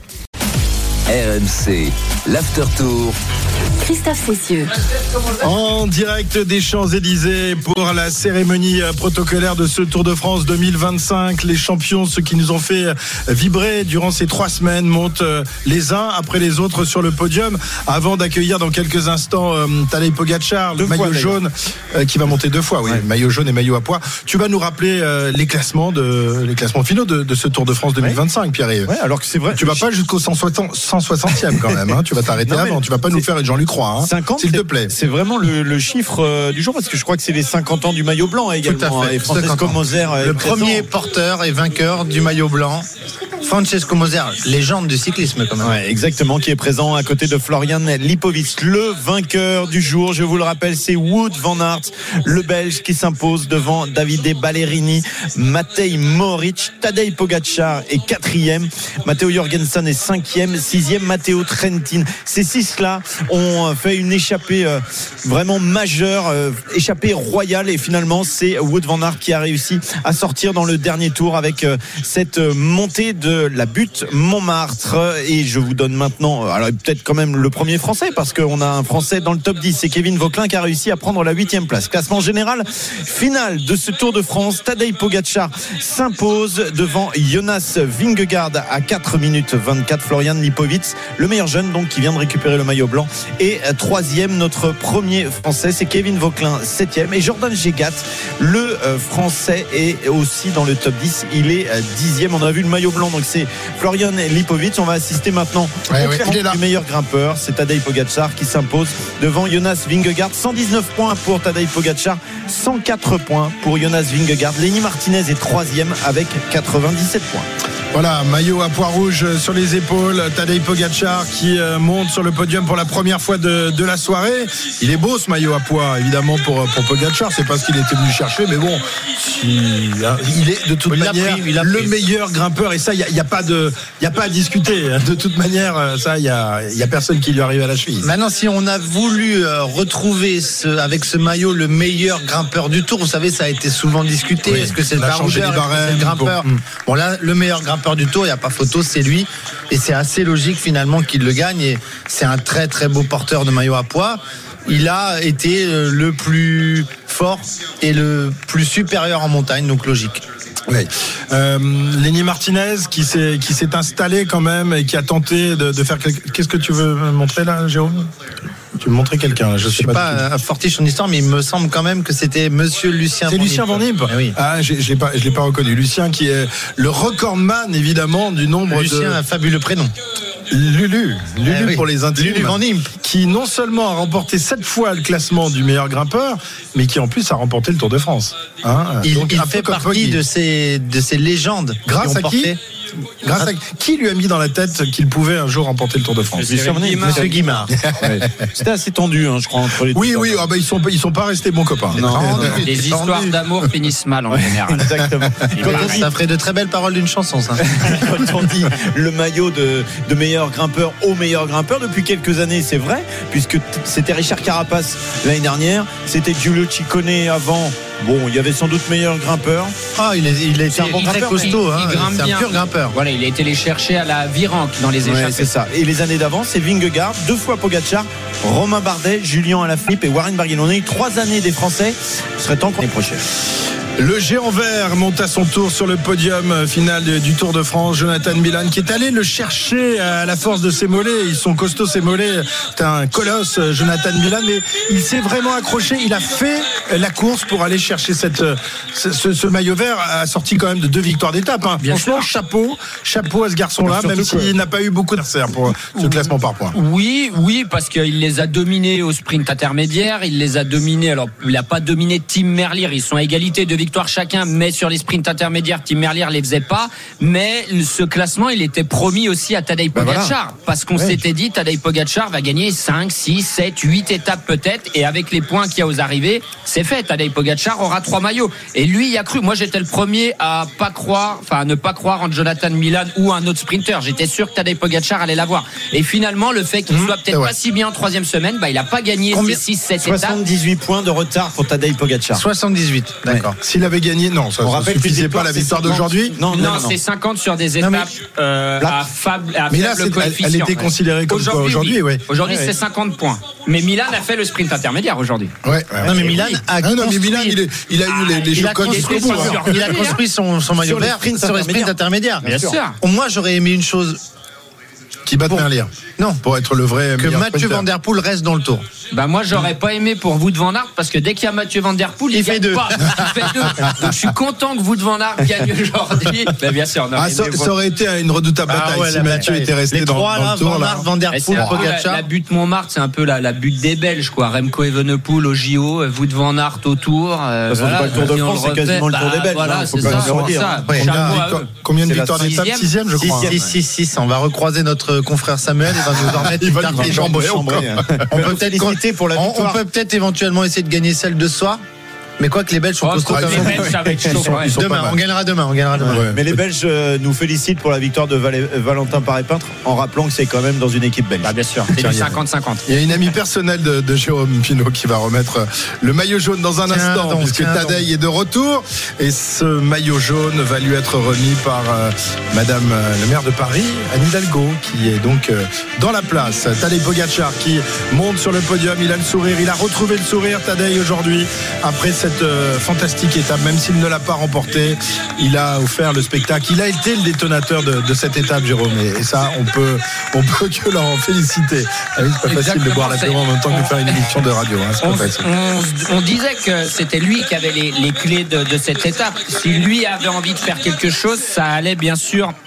Speaker 1: RMC, l'After Tour.
Speaker 2: Christophe Cessieux.
Speaker 3: En direct des Champs-Élysées pour la cérémonie protocolaire de ce Tour de France 2025. Les champions, ceux qui nous ont fait vibrer durant ces 3 semaines, montent les uns après les autres sur le podium avant d'accueillir dans quelques instants Tadej Pogacar, le maillot jaune qui va monter 2 fois, maillot jaune et maillot à pois. Tu vas nous rappeler les classements finaux de ce Tour de France 2025, Pierre-Yves.
Speaker 4: Ouais, alors que c'est vrai.
Speaker 3: Tu vas pas jusqu'au 160e quand même, tu vas t'arrêter avant, tu vas pas nous faire une Jean-Luc Roy,
Speaker 4: 50,
Speaker 3: s'il te plaît.
Speaker 4: C'est vraiment le chiffre du jour, parce que je crois que c'est les 50 ans du maillot blanc également.
Speaker 6: Tout à fait.
Speaker 4: Et Francesco Moser,
Speaker 6: le premier porteur et vainqueur du maillot blanc. Francesco Moser, légende du cyclisme quand même.
Speaker 4: Ouais, exactement, qui est présent à côté de Florian Lipovic. Le vainqueur du jour, je vous le rappelle, c'est Wout van Aert, le Belge qui s'impose devant Davide Ballerini, Matej Mohoric. Tadej Pogacar est 4e, Matteo Jorgensen est 5e, 6e Matteo Trentin. Ces 6-là ont fait une échappée vraiment majeure, échappée royale, et finalement c'est Wout van Aert qui a réussi à sortir dans le dernier tour avec cette montée de la butte Montmartre. Et je vous donne maintenant, alors peut-être quand même le premier français, parce qu'on a un français dans le top 10, c'est Kevin Vauquelin qui a réussi à prendre la 8e place. Classement général final de ce Tour de France, Tadej Pogacar s'impose devant Jonas Vingegaard à 4 minutes 24. Florian Lipovic, le meilleur jeune donc, qui vient de récupérer le maillot blanc, et 3e notre premier français, c'est Kevin Vauquelin, 7e, et Jordan Gégat, le français, est aussi dans le top 10, il est 10e. On a vu le maillot blanc, donc c'est Florian Lipovic. On va assister maintenant du meilleur grimpeur, c'est Tadej Pogacar qui s'impose devant Jonas Vingegaard. 119 points pour Tadej Pogacar, 104 points pour Jonas Vingegaard. Lenny Martinez est 3e avec 97 points.
Speaker 3: Voilà, maillot à pois rouge sur les épaules. Tadej Pogačar qui monte sur le podium pour la première fois de la soirée. Il est beau ce maillot à pois, évidemment, pour Pogačar. C'est pas ce qu'il était venu chercher, mais bon, il est de toute manière le meilleur grimpeur. Et ça, il n'y a pas à discuter. De toute manière, ça, il y a personne qui lui arrive à la cheville.
Speaker 6: Maintenant, si on a voulu retrouver avec ce maillot le meilleur grimpeur du Tour, vous savez, ça a été souvent discuté.
Speaker 3: Oui,
Speaker 6: est-ce que c'est le baroudeur, est-ce que c'est le grimpeur? Bon, là, le meilleur grimpeur du Tour, il n'y a pas photo, c'est lui. Et c'est assez logique finalement qu'il le gagne. Et c'est un très très beau porteur de maillot à pois. Il a été le plus fort et le plus supérieur en montagne, donc logique.
Speaker 3: Oui. Lenny Martinez qui s'est installé quand même et qui a tenté de faire qu'est-ce que tu veux montrer là, Jérôme? Tu veux montrer quelqu'un? Je sais
Speaker 6: pas fortiche son histoire, mais il me semble quand même que c'était Monsieur Lucien.
Speaker 3: C'est Lucien Van Impe.
Speaker 6: Oui.
Speaker 3: Ah, je l'ai pas reconnu. Lucien qui est le recordman évidemment du nombre
Speaker 6: Lucien, un fabuleux prénom.
Speaker 3: Lulu oui. Pour les intimes.
Speaker 6: Lulu Van Impe,
Speaker 3: qui non seulement a remporté 7 fois le classement du meilleur grimpeur, mais qui en plus a remporté le Tour de France.
Speaker 6: Il fait partie de ces légendes.
Speaker 3: Grâce à qui? Grâce à qui lui a mis dans la tête qu'il pouvait un jour remporter le Tour de France?
Speaker 6: Monsieur Guimard.
Speaker 4: Ouais. C'était assez tendu, je crois, entre les deux.
Speaker 3: Oui, ils sont pas restés bons copains.
Speaker 4: Non.
Speaker 5: Les histoires d'amour finissent mal en général.
Speaker 4: Exactement.
Speaker 6: Ça ferait de très belles paroles d'une chanson, ça.
Speaker 4: Quand on dit le maillot de meilleur grimpeur au meilleur grimpeur, depuis quelques années, c'est vrai, puisque c'était Richard Carapace l'année dernière, c'était Giulio Ciccone avant. Bon, il y avait sans doute meilleur grimpeur.
Speaker 6: Il est un bon
Speaker 5: très
Speaker 6: costaud.
Speaker 5: Il
Speaker 6: c'est un pur grimpeur.
Speaker 5: Voilà, il a été les chercher à la Virenque dans les échappées.
Speaker 4: C'est ça. Et les années d'avant, c'est Vingegaard, 2 fois Pogačar, Romain Bardet, Julien Alaphilippe et Warren Barguil. On a eu 3 années des Français. Ce serait temps qu'on les prochaine.
Speaker 3: Le géant vert monte à son tour sur le podium final du Tour de France. Jonathan Milan qui est allé le chercher à la force de ses mollets. Ils sont costauds ses mollets. C'est un colosse, Jonathan Milan, mais il s'est vraiment accroché. Il a fait la course pour aller chercher ce maillot vert. A sorti quand même de 2 victoires d'étape. Franchement, chapeau à ce garçon-là, même s'il n'a pas eu beaucoup d'adversaires pour ce classement par points.
Speaker 5: Oui, parce qu'il les a dominés au sprint intermédiaire. Il les a dominés. Alors, il n'a pas dominé Tim Merlier. Ils sont à égalité de victoires chacun, mais sur les sprints intermédiaires, Tim Merlier les faisait pas. Mais ce classement, il était promis aussi à Tadej Pogačar, parce qu'on s'était dit Tadej Pogačar va gagner 5, 6, 7, 8 étapes peut-être, et avec les points qu'il y a aux arrivées, c'est fait. Tadej Pogačar aura 3 maillots. Et lui, il a cru. Moi, j'étais le premier à ne pas croire en Jonathan Milan ou un autre sprinter. J'étais sûr que Tadej Pogačar allait l'avoir. Et finalement, le fait qu'il soit peut-être pas si bien en 3e semaine, il a pas gagné 6, 7 étapes.
Speaker 4: 78 points de retard pour Tadej Pogačar.
Speaker 6: 78, d'accord.
Speaker 3: S'il avait gagné, non, ça ne suffisait pas la victoire d'aujourd'hui.
Speaker 5: Non, c'est 50 sur des étapes à faible coefficient.
Speaker 3: Elle était considérée comme quoi aujourd'hui, oui.
Speaker 5: Aujourd'hui, c'est 50 points. Mais Milan a fait le sprint intermédiaire aujourd'hui.
Speaker 6: Non, mais Milan a
Speaker 3: il a eu les chocottes jusqu'au bout.
Speaker 6: Il a construit son maillot vert sur les sprints intermédiaires.
Speaker 5: Bien sûr.
Speaker 6: Moi, j'aurais aimé une chose.
Speaker 3: Qui batte Merlier.
Speaker 6: Non,
Speaker 3: pour être le vrai
Speaker 6: que Mathieu Van Der Poel reste dans le Tour.
Speaker 5: Moi, j'aurais pas aimé pour Wout van Aert, parce que dès qu'il y a Mathieu Van Der Poel, il fait 2. Donc je suis content que Wout van Aert gagne aujourd'hui. Bien sûr.
Speaker 3: Ça aurait été une redoutable bataille si Mathieu était resté dans le Tour.
Speaker 6: Van Der Poel, Pogačar.
Speaker 5: La butte Montmartre, c'est un peu la butte des Belges, quoi. Remco Evenepoel au JO, Wout van Aert au Tour.
Speaker 4: Le Tour de France, c'est quasiment le Tour des Belges.
Speaker 5: Voilà, c'est ça.
Speaker 3: Combien de victoires d'étape? 6e, je crois.
Speaker 6: 6. On va recroiser notre confrère Samuel. Il va nous en remettre une tarte chambrée. On peut peut-être éventuellement essayer de gagner celle de ce soir. Mais quoi que les Belges sont costauds quand même.
Speaker 5: Les Belges, ça va être chaud.
Speaker 6: Demain, on gagnera demain.
Speaker 4: Mais les Belges nous félicitent pour la victoire de Valentin Paré-Peintre, en rappelant que c'est quand même dans une équipe belge.
Speaker 5: Bien sûr, c'est du 50-50.
Speaker 3: Il y a une amie personnelle de Jérôme Pinault qui va remettre le maillot jaune dans un instant, puisque Tadej est de retour. Et ce maillot jaune va lui être remis par Madame le maire de Paris, Anne Hidalgo, qui est donc dans la place. Tadej Pogačar qui monte sur le podium, il a le sourire, il a retrouvé le sourire, Tadej, aujourd'hui, après cette fantastique étape, même s'il ne l'a pas remportée, il a offert le spectacle, il a été le détonateur de cette étape, Jérôme, et ça on peut que l'en féliciter. C'est pas facile de boire l'apéro en même temps que de faire une émission de radio, c'est pas facile.
Speaker 5: On disait que c'était lui qui avait les clés de cette étape. Si lui avait envie de faire quelque chose, ça allait bien sûr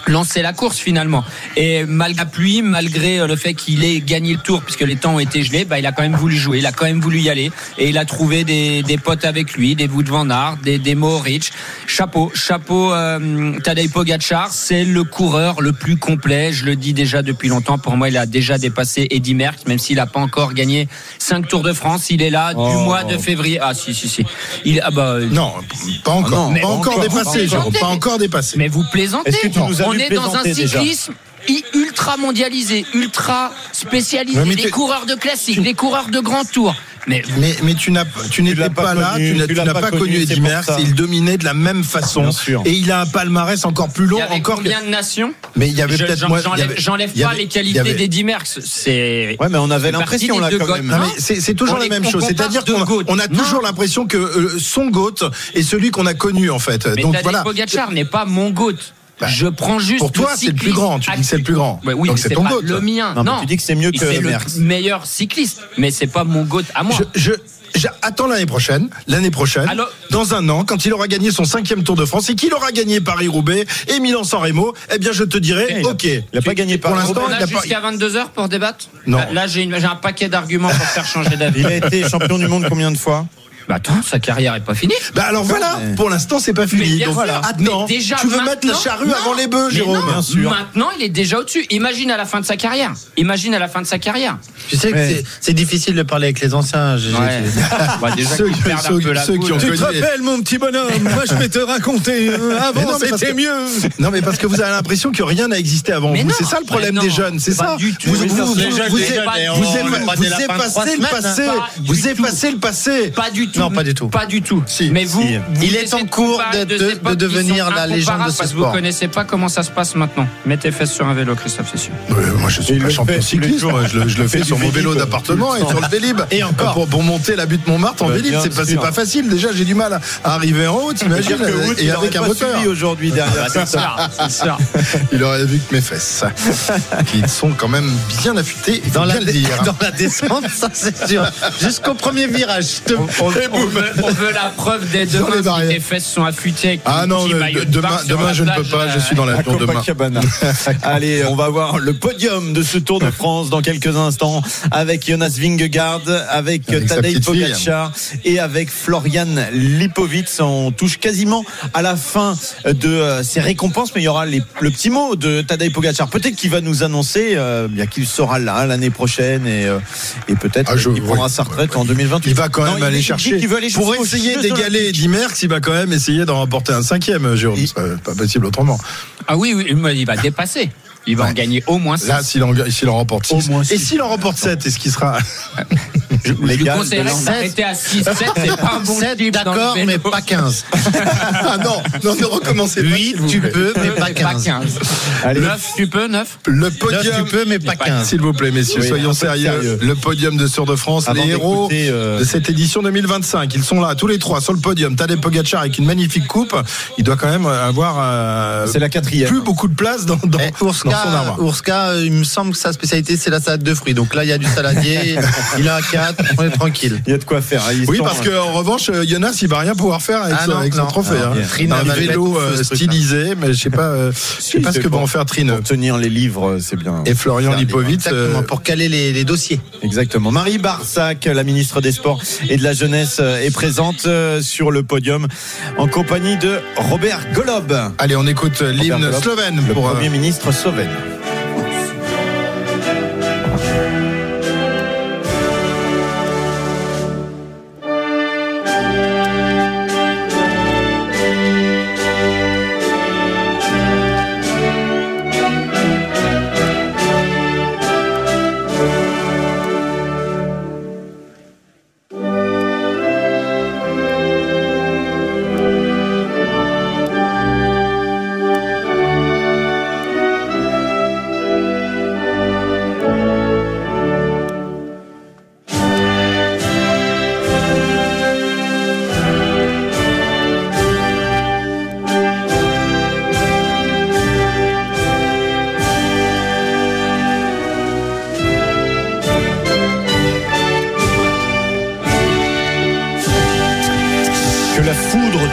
Speaker 5: lancer la course finalement. Et malgré la pluie, malgré le fait qu'il ait gagné le Tour, puisque les temps ont été gelés, il a quand même voulu jouer, il a quand même voulu y aller, et il a trouvé des potes avec lui, des Wout van Aert, des Mohoric. Chapeau, Tadej Pogačar, c'est le coureur le plus complet. Je le dis déjà depuis longtemps. Pour moi, il a déjà dépassé Eddy Merckx, même s'il n'a pas encore gagné 5 Tours de France. Il est là du mois de février. Ah si.
Speaker 3: Non, pas encore. Pas encore dépassé, Jérôme. Pas encore dépassé.
Speaker 5: Mais vous plaisantez.
Speaker 4: Est-ce que tu nous as
Speaker 5: On est dans un cyclisme ultra mondialisé, ultra spécialisé. Les coureurs de classique, les coureurs de grand tour.
Speaker 3: Mais tu n'étais pas là, tu n'as pas connu Eddy Merckx. Il dominait de la même façon. Et il a un palmarès encore plus long.
Speaker 5: Il y avait combien de nations?
Speaker 3: Mais il y avait peut-être moins.
Speaker 5: J'enlève pas les qualités d'Eddy Merckx.
Speaker 4: Ouais, mais on avait l'impression là quand même.
Speaker 3: C'est toujours la même chose. C'est-à-dire qu'on a toujours l'impression que son GOAT est celui qu'on a connu en fait.
Speaker 5: Mais Tadej Pogačar n'est pas mon GOAT. Je prends juste.
Speaker 3: Pour toi, c'est le plus grand. Tu dis que c'est le plus grand.
Speaker 5: Oui,
Speaker 3: donc c'est ton GOAT.
Speaker 5: Le mien.
Speaker 4: Non, tu dis que c'est mieux que Merckx.
Speaker 5: C'est le meilleur cycliste, mais c'est pas mon GOAT à moi.
Speaker 3: Attends l'année prochaine, alors, dans un an, quand il aura gagné son 5e Tour de France et qu'il aura gagné Paris-Roubaix et Milan-San Remo, eh bien je te dirai, il
Speaker 4: n'a pas gagné
Speaker 3: Paris-Roubaix.
Speaker 5: On a jusqu'à 22h pour débattre.
Speaker 3: Non.
Speaker 5: Là, j'ai un paquet d'arguments pour faire changer d'avis.
Speaker 4: Il a été champion du monde combien de fois?
Speaker 5: Attends, sa carrière est pas finie.
Speaker 3: Alors voilà, pour l'instant c'est pas fini. Donc voilà. Attends, tu veux mettre la charrue avant les bœufs, Jérôme?
Speaker 5: Bien sûr. Maintenant, il est déjà au-dessus. Imagine à la fin de sa carrière.
Speaker 6: Tu sais que c'est difficile de parler avec les anciens.
Speaker 3: Ceux qui ont connu.
Speaker 4: Tu te rappelles, mon petit bonhomme? Moi, je vais te raconter. Avant, c'était mieux.
Speaker 3: Non, mais parce que vous avez l'impression que rien n'a existé avant vous. C'est ça le problème des jeunes, c'est ça. Vous effacez le passé.
Speaker 5: Pas du tout.
Speaker 6: Non, pas du tout.
Speaker 5: Pas du tout.
Speaker 3: Si.
Speaker 5: Mais vous,
Speaker 6: il est en cours de devenir la légende de ce
Speaker 5: parce que
Speaker 6: sport.
Speaker 5: Vous connaissez pas comment ça se passe maintenant. Mettez fesses sur un vélo, Christophe, c'est sûr.
Speaker 3: Moi, je suis pas champion cycliste. Je le fais sur mon vélo d'appartement et sur le Vélib.
Speaker 6: Et encore.
Speaker 3: Pour monter la butte Montmartre en Vélib, c'est pas facile. Déjà, j'ai du mal à arriver en haut, t'imagines, et avec un moteur.
Speaker 4: Aujourd'hui derrière.
Speaker 5: C'est ça.
Speaker 3: Il aurait vu que mes fesses, qui sont quand même bien affûtées.
Speaker 6: Dans la descente, ça c'est sûr. Jusqu'au premier virage.
Speaker 5: On veut la preuve dès demain si tes fesses sont affûtées.
Speaker 3: Ah non, demain je ne peux pas, je suis dans l'avion demain.
Speaker 4: Allez, on va voir le podium de ce Tour de France dans quelques instants avec Jonas Vingegaard, avec Tadej Pogačar et avec Florian Lipovitz. On touche quasiment à la fin de ces récompenses, mais il y aura le petit mot de Tadej Pogačar. Peut-être qu'il va nous annoncer qu'il sera là l'année prochaine et peut-être qu'il prendra sa retraite en 2028.
Speaker 3: Il va quand même aller chercher. Pour essayer d'égaler Eddy Merckx, il va quand même essayer d'en remporter un 5e, Jérôme. C'est pas possible autrement.
Speaker 5: Ah oui, il va dépasser. Il va en gagner au moins 6.
Speaker 3: Là, s'il en remporte 6. Et s'il en remporte 7, est-ce qu'il sera.
Speaker 5: Je lui conseillerais d'arrêter à 6. 7, c'est pas un bon
Speaker 6: 7, d'accord, mais pas 15.
Speaker 3: Ah non, ne recommencez pas.
Speaker 6: 8, tu peux, mais pas 15.
Speaker 5: 9, tu peux, 9.
Speaker 3: Le podium.
Speaker 6: 9, tu peux, mais pas 15.
Speaker 3: S'il vous plaît, messieurs, soyons sérieux. Le podium de Tour de France, les héros de cette édition 2025. Ils sont là, tous les trois, sur le podium. Tadej Pogačar avec une magnifique coupe. Il doit quand même avoir.
Speaker 4: C'est la 4e.
Speaker 3: Plus beaucoup de place dans son arbre.
Speaker 6: Urska, il me semble que sa spécialité, c'est la salade de fruits. Donc là, il y a du saladier. Il a un 4. On est tranquille.
Speaker 4: Il y a de quoi faire.
Speaker 3: Oui, parce qu'en revanche, Jonas, il va rien pouvoir faire avec son trophée. Un vélo stylisé, mais je sais pas ce que va en faire Trine.
Speaker 4: Pour tenir les livres, c'est bien.
Speaker 3: Et Florian Lipovitz.
Speaker 6: Exactement, pour caler les dossiers.
Speaker 4: Exactement. Marie Barsac, la ministre des Sports et de la Jeunesse, est présente sur le podium en compagnie de Robert Golob.
Speaker 3: Allez, on écoute l'hymne slovène
Speaker 4: pour le Premier ministre slovène.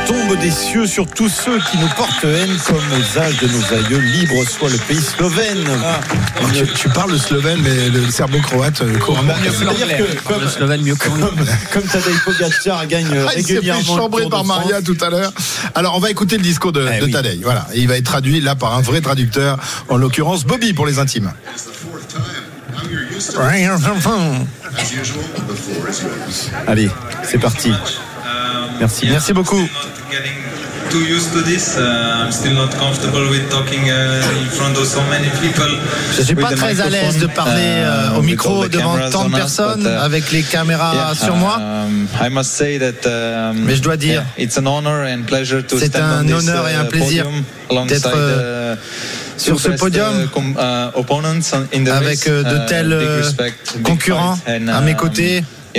Speaker 4: tombe des cieux sur tous ceux qui nous portent haine, comme aux âges de nos aïeux. Libre soit le pays slovène.
Speaker 3: Tu parles slovène, mais le serbo-croate couramment.
Speaker 4: C'est-à-dire que
Speaker 5: Le slovène mieux que
Speaker 4: comme Tadej Pogačar gagne
Speaker 3: il s'est fait
Speaker 4: régulièrement.
Speaker 3: chambrer par Maria tout à l'heure. Alors, on va écouter le discours de
Speaker 4: oui.
Speaker 3: Tadej. Voilà. Et il va être traduit là par un vrai traducteur, en l'occurrence Bobby pour les intimes.
Speaker 4: Allez, c'est parti. Merci beaucoup.
Speaker 7: Too used to this. I'm still not comfortable with talking in front of so many people.
Speaker 6: Je ne suis pas très à l'aise de parler au micro devant tant de personnes avec les caméras sur moi.
Speaker 7: I must say that,
Speaker 6: mais je dois dire,
Speaker 7: it's an honor and pleasure to
Speaker 6: c'est un honneur et un plaisir d'être sur ce podium avec de tels concurrents à mes côtés.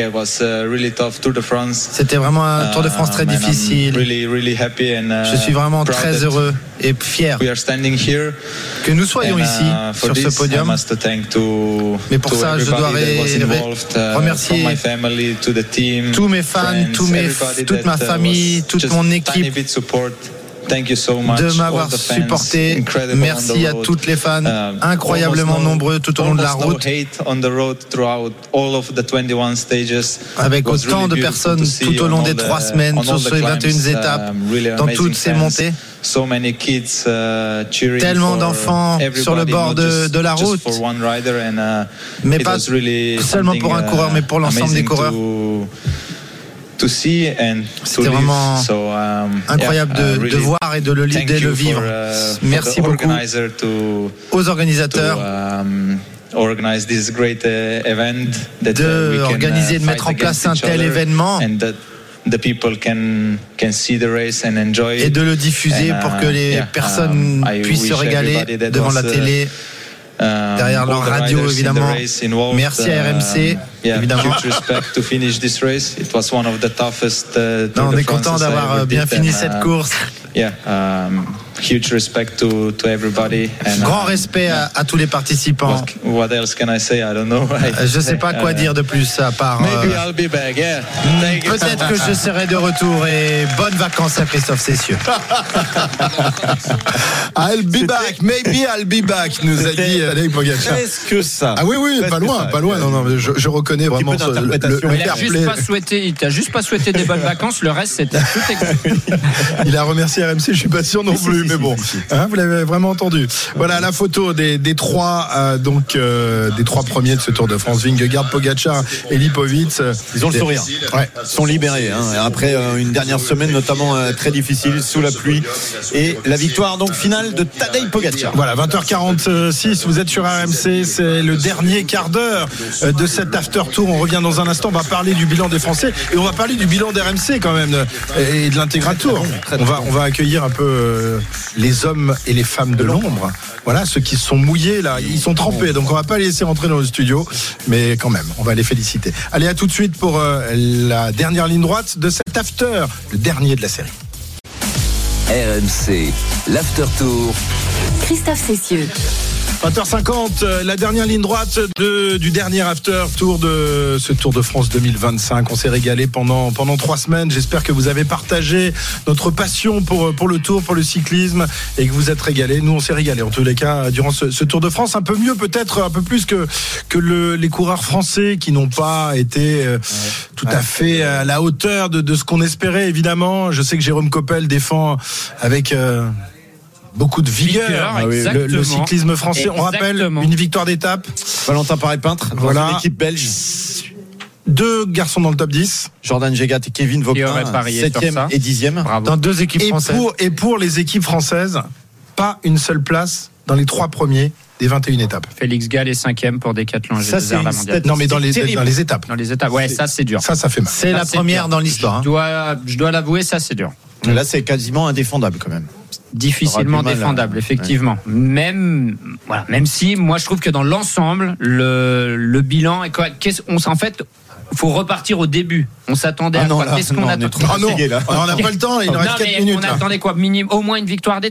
Speaker 6: C'était vraiment un Tour de France très difficile. Je suis vraiment très heureux et fier que nous soyons ici sur ce podium. Mais pour ça, je dois remercier tous mes fans, toute ma famille, toute mon équipe de m'avoir supporté. Merci à toutes les fans incroyablement nombreux tout au long de la route, avec autant de personnes tout au long des 3 semaines sur ces 21 étapes, dans toutes ces montées. Tellement d'enfants sur le bord de la route, mais pas seulement pour un coureur, mais pour l'ensemble des coureurs. C'était vraiment incroyable de voir et de le vivre. Merci beaucoup aux organisateurs d'organiser, de mettre en place un tel événement et de le diffuser pour que les personnes puissent se régaler devant la télé, derrière leur radio évidemment. Merci à RMC évidemment. Non, on est content d'avoir bien fini cette course. Grand respect à tous les participants. Je ne sais pas quoi dire de plus à part peut-être que je serai de retour, et bonnes vacances à Christophe Cessieux.
Speaker 3: I'll be back, maybe I'll be back, nous a dit Tadej Pogačar.
Speaker 4: Qu'est-ce que ça?
Speaker 3: Ah oui, pas loin. Non, je reconnais vraiment le
Speaker 5: il t'a juste pas souhaité des bonnes vacances, le reste c'était tout exprès.
Speaker 3: Il a remercié RMC, je suis pas sûr non plus, mais bon, hein, vous l'avez vraiment entendu. Voilà la photo des trois des trois premiers de ce Tour de France, Vingegaard, Pogačar et Lipovic.
Speaker 4: Ils ont le sourire. Ouais, ils sont libérés après une dernière semaine notamment très difficile sous la pluie, et la victoire donc finale de Tadej Pogačar.
Speaker 3: Voilà, 20h46, vous êtes sur RMC, c'est le dernier quart d'heure de cet after tour. On revient dans un instant, on va parler du bilan des Français et on va parler du bilan d'RMC quand même et de l'intégral tour. On va accueillir un peu les hommes et les femmes de l'ombre. Voilà, ceux qui se sont mouillés là, ils sont trempés, donc on va pas les laisser rentrer dans le studio, mais quand même, on va les féliciter. Allez, à tout de suite pour la dernière ligne droite de cet after, le dernier de la série.
Speaker 1: RMC, l'after tour.
Speaker 2: Christophe Cessieux.
Speaker 3: 20h50, la dernière ligne droite du dernier after tour de ce Tour de France 2025. On s'est régalé pendant 3 semaines. J'espère que vous avez partagé notre passion pour le Tour, pour le cyclisme, et que vous êtes régalés. Nous, on s'est régalés en tous les cas durant ce Tour de France. Un peu mieux peut-être, un peu plus que les coureurs français qui n'ont pas été tout à fait à la hauteur de ce qu'on espérait, évidemment. Je sais que Jérôme Coppel défend avec beaucoup de vigueur le cyclisme français. On rappelle une victoire d'étape.
Speaker 4: Valentin Paré-Peintre, voilà, une équipe belge.
Speaker 3: 2 garçons dans le top 10.
Speaker 4: Jordan Gégat et Kevin Vaupin, 7e et 10e.
Speaker 3: Bravo.
Speaker 6: Dans 2 équipes françaises.
Speaker 3: Et pour les équipes françaises, pas une seule place dans les 3 premiers des 21 étapes.
Speaker 5: Félix Gall est 5e pour Decathlon.
Speaker 3: Ça, c'est une non, mais dans les étapes.
Speaker 5: Dans les étapes, ouais, ça c'est dur.
Speaker 3: Ça fait mal.
Speaker 6: C'est la première dans l'histoire.
Speaker 5: Je dois l'avouer, ça c'est dur.
Speaker 4: Là, c'est quasiment indéfendable quand même.
Speaker 5: Difficilement défendable, effectivement. Ouais. Même si, moi, je trouve que dans l'ensemble, le bilan est quoi? En fait, faut repartir au début. On s'attendait à quoi? Qu'est-ce qu'on attend?
Speaker 3: On n'a pas le temps. Il nous reste 4 minutes.
Speaker 5: On attendait quoi? Au moins une victoire d'étape.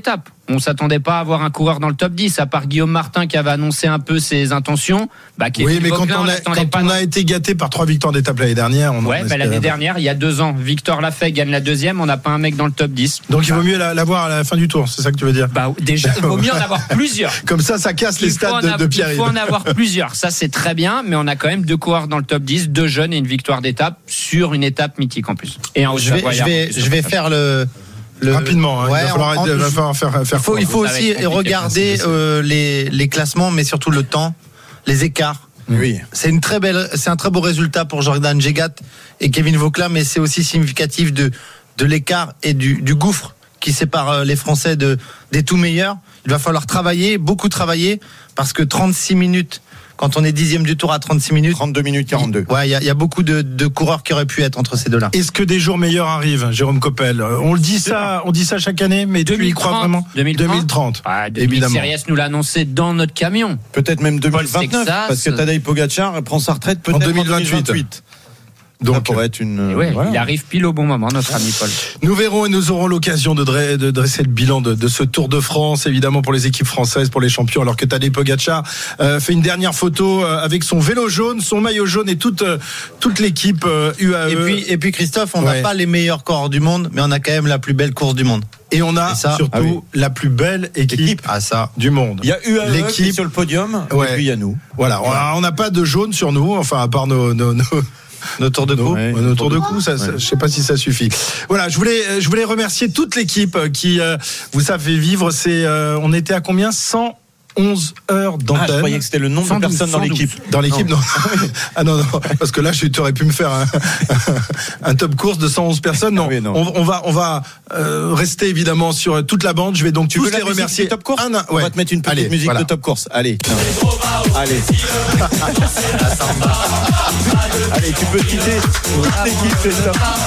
Speaker 5: on s'attendait pas à avoir un coureur dans le top 10, à part Guillaume Martin qui avait annoncé un peu ses intentions.
Speaker 3: Oui, mais quand on a été gâté par 3 victoires d'étape l'année dernière,
Speaker 5: l'année dernière, il y a 2 ans, Victor Lafay gagne la 2e, on n'a pas un mec dans le top 10.
Speaker 3: Donc il vaut mieux l'avoir à la fin du tour, c'est ça que tu veux dire?
Speaker 5: Déjà, il vaut mieux en avoir plusieurs.
Speaker 3: Comme ça casse les stats de Pierre-Yves.
Speaker 5: Il faut en avoir plusieurs, ça c'est très bien, mais on a quand même 2 coureurs dans le top 10, 2 jeunes et une victoire d'étape sur une étape mythique en plus. Et
Speaker 6: je vais faire
Speaker 3: rapidement, il va falloir faire
Speaker 6: il faut aussi regarder les classements, mais surtout le temps, les écarts.
Speaker 3: Oui.
Speaker 6: C'est un très beau résultat pour Jordan Jegat et Kevin Vauclair, mais c'est aussi significatif de l'écart et du gouffre qui sépare les Français des tout meilleurs. Il va falloir beaucoup travailler, parce que 36 minutes, quand on est 10e du tour à 36 minutes.
Speaker 4: 32 minutes 42.
Speaker 6: Ouais, il y a beaucoup de coureurs qui auraient pu être entre ces deux-là.
Speaker 3: Est-ce que des jours meilleurs arrivent, Jérôme Coppel? On dit ça chaque année, mais tu y crois vraiment?
Speaker 5: 2030.
Speaker 3: Évidemment.
Speaker 5: Series nous l'a annoncé dans notre camion.
Speaker 4: Peut-être même 2029, parce que Tadej Pogacar prend sa retraite peut-être en 2028. Donc, ça pourrait être
Speaker 5: il arrive pile au bon moment, notre ami Paul.
Speaker 3: Nous verrons et nous aurons l'occasion de dresser le bilan de ce Tour de France, évidemment pour les équipes françaises, pour les champions, alors que Tadej Pogacar fait une dernière photo avec son vélo jaune, son maillot jaune et toute l'équipe UAE.
Speaker 6: Et puis Christophe, on n'a pas les meilleurs coureurs du monde, mais on a quand même la plus belle course du monde.
Speaker 3: Et on a surtout la plus belle équipe du monde.
Speaker 4: Il y a UAE qui est sur le podium, et puis il y a nous.
Speaker 3: Voilà, on n'a pas de jaune sur nous, enfin à part nos tours de cou. Nos tours de cou, je sais pas si ça suffit. Voilà, je voulais remercier toute l'équipe qui vous a fait vivre. On était à combien? 111 heures d'antenne.
Speaker 4: Je croyais que c'était le nombre de personnes dans l'équipe.
Speaker 3: Dans l'équipe, non. Ah non, parce que là, tu aurais pu me faire un top course de 111 personnes. Non, on va rester évidemment sur toute la bande. Je vais donc tous les remercier.
Speaker 4: Top course. On va te mettre une petite musique de top course. Allez. Allez, tu peux quitter l'équipe, Christophe.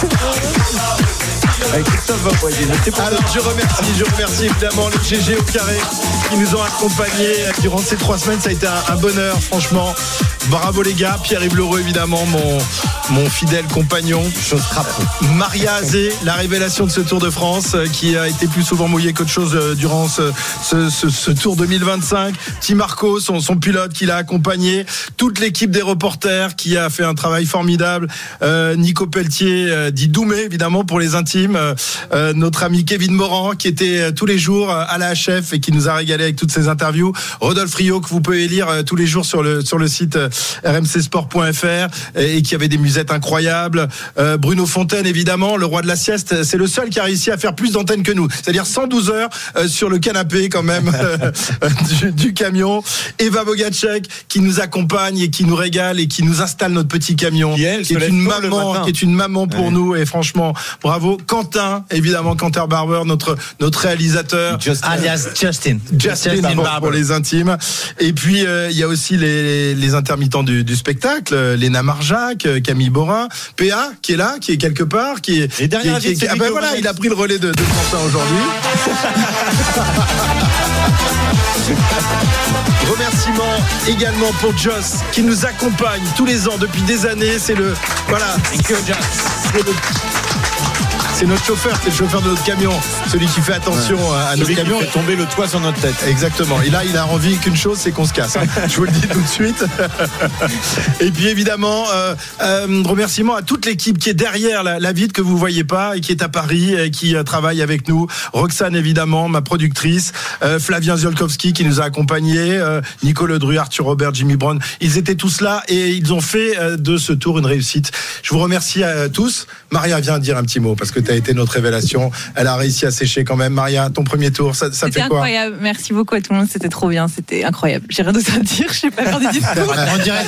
Speaker 3: Alors je remercie évidemment le GG au carré qui nous ont accompagnés durant ces 3 semaines. Ça a été un bonheur, franchement. Bravo les gars. Pierre-Yves Leroux évidemment, mon fidèle compagnon. Maria Azé, la révélation de ce Tour de France, qui a été plus souvent mouillé qu'autre chose durant ce Tour 2025. Tim Marco, son pilote qui l'a accompagné. Toute l'équipe des reporters qui a fait un travail formidable. Nico Pelletier, dit Doumé évidemment pour les intimes. Notre ami Kevin Morand qui était tous les jours à la HF et qui nous a régalé avec toutes ses interviews. Rodolphe Rio que vous pouvez lire tous les jours sur le site rmcsport.fr et qui avait des musettes incroyables. Bruno Fontaine évidemment, le roi de la sieste, c'est le seul qui a réussi à faire plus d'antennes que nous, c'est-à-dire 112 heures sur le canapé quand même du camion. Eva Bogacek qui nous accompagne et qui nous régale et qui nous installe notre petit camion, qui est une maman pour nous, et franchement bravo. Quentin Barber, notre réalisateur,
Speaker 6: alias Justin
Speaker 3: pour les intimes. Et puis il y a aussi les intermittents du spectacle, Léna Marjac, Camille Borin, PA qui est là, qui est quelque part, il a pris le relais de Quentin aujourd'hui. Remerciements également pour Joss qui nous accompagne tous les ans depuis des années. C'est notre chauffeur, c'est le chauffeur de notre camion, celui qui fait attention à notre camion.
Speaker 4: Il fait tomber le toit sur notre tête.
Speaker 3: Exactement. Et là, il a envie qu'une chose, c'est qu'on se casse. Je vous le dis tout de suite. Et puis évidemment, remerciements à toute l'équipe qui est derrière la vitre que vous voyez pas et qui est à Paris et qui travaille avec nous. Roxane évidemment, ma productrice, Flavien Ziolkowski qui nous a accompagnés, Nicolas Dru, Arthur Robert, Jimmy Brown. Ils étaient tous là et ils ont fait de ce tour une réussite. Je vous remercie à tous. Maria, viens dire un petit mot parce que tu as été notre révélation. Elle a réussi à sécher quand même. Maria, ton premier tour, ça fait quoi?
Speaker 11: C'était incroyable. Merci beaucoup à tout le monde. C'était trop bien. C'était incroyable. J'ai rien d'autre à dire. Je sais pas faire des discours.
Speaker 6: On dirait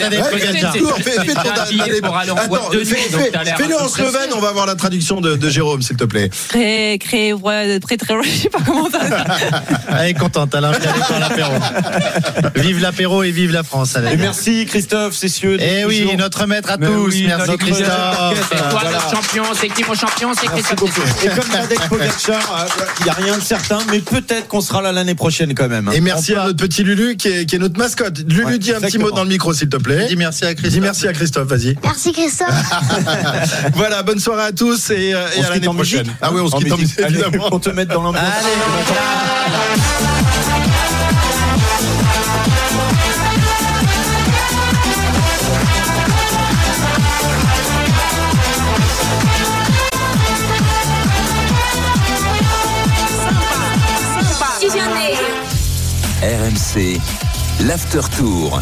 Speaker 3: Fais-le en slovène. On va voir la traduction de Jérôme, s'il te plaît.
Speaker 11: Très, je sais pas comment ça.
Speaker 6: Elle est contente. Elle a pour l'apéro. Vive l'apéro et vive la France.
Speaker 4: Et merci Christophe Cessieux.
Speaker 6: Et oui, notre maître à tous. Merci Christophe.
Speaker 5: C'est toi le champion, c'est qui mon champion? C'est Christophe.
Speaker 3: c'est compris.
Speaker 4: Et comme Tadej Pogacar, il n'y a rien de certain, mais peut-être qu'on sera là l'année prochaine quand même.
Speaker 3: Et merci à notre petit Lulu qui est notre mascotte. Lulu, dis un petit mot dans le micro, s'il te plaît.
Speaker 6: Dis merci à Christophe.
Speaker 3: Dis merci à Christophe, vas-y.
Speaker 13: Merci Christophe.
Speaker 3: Voilà, bonne soirée à tous et à l'année prochaine.
Speaker 4: Ah oui, on se quitte en musique, évidemment. Pour te mettre dans l'ambiance.
Speaker 1: RMC, l'After Tour.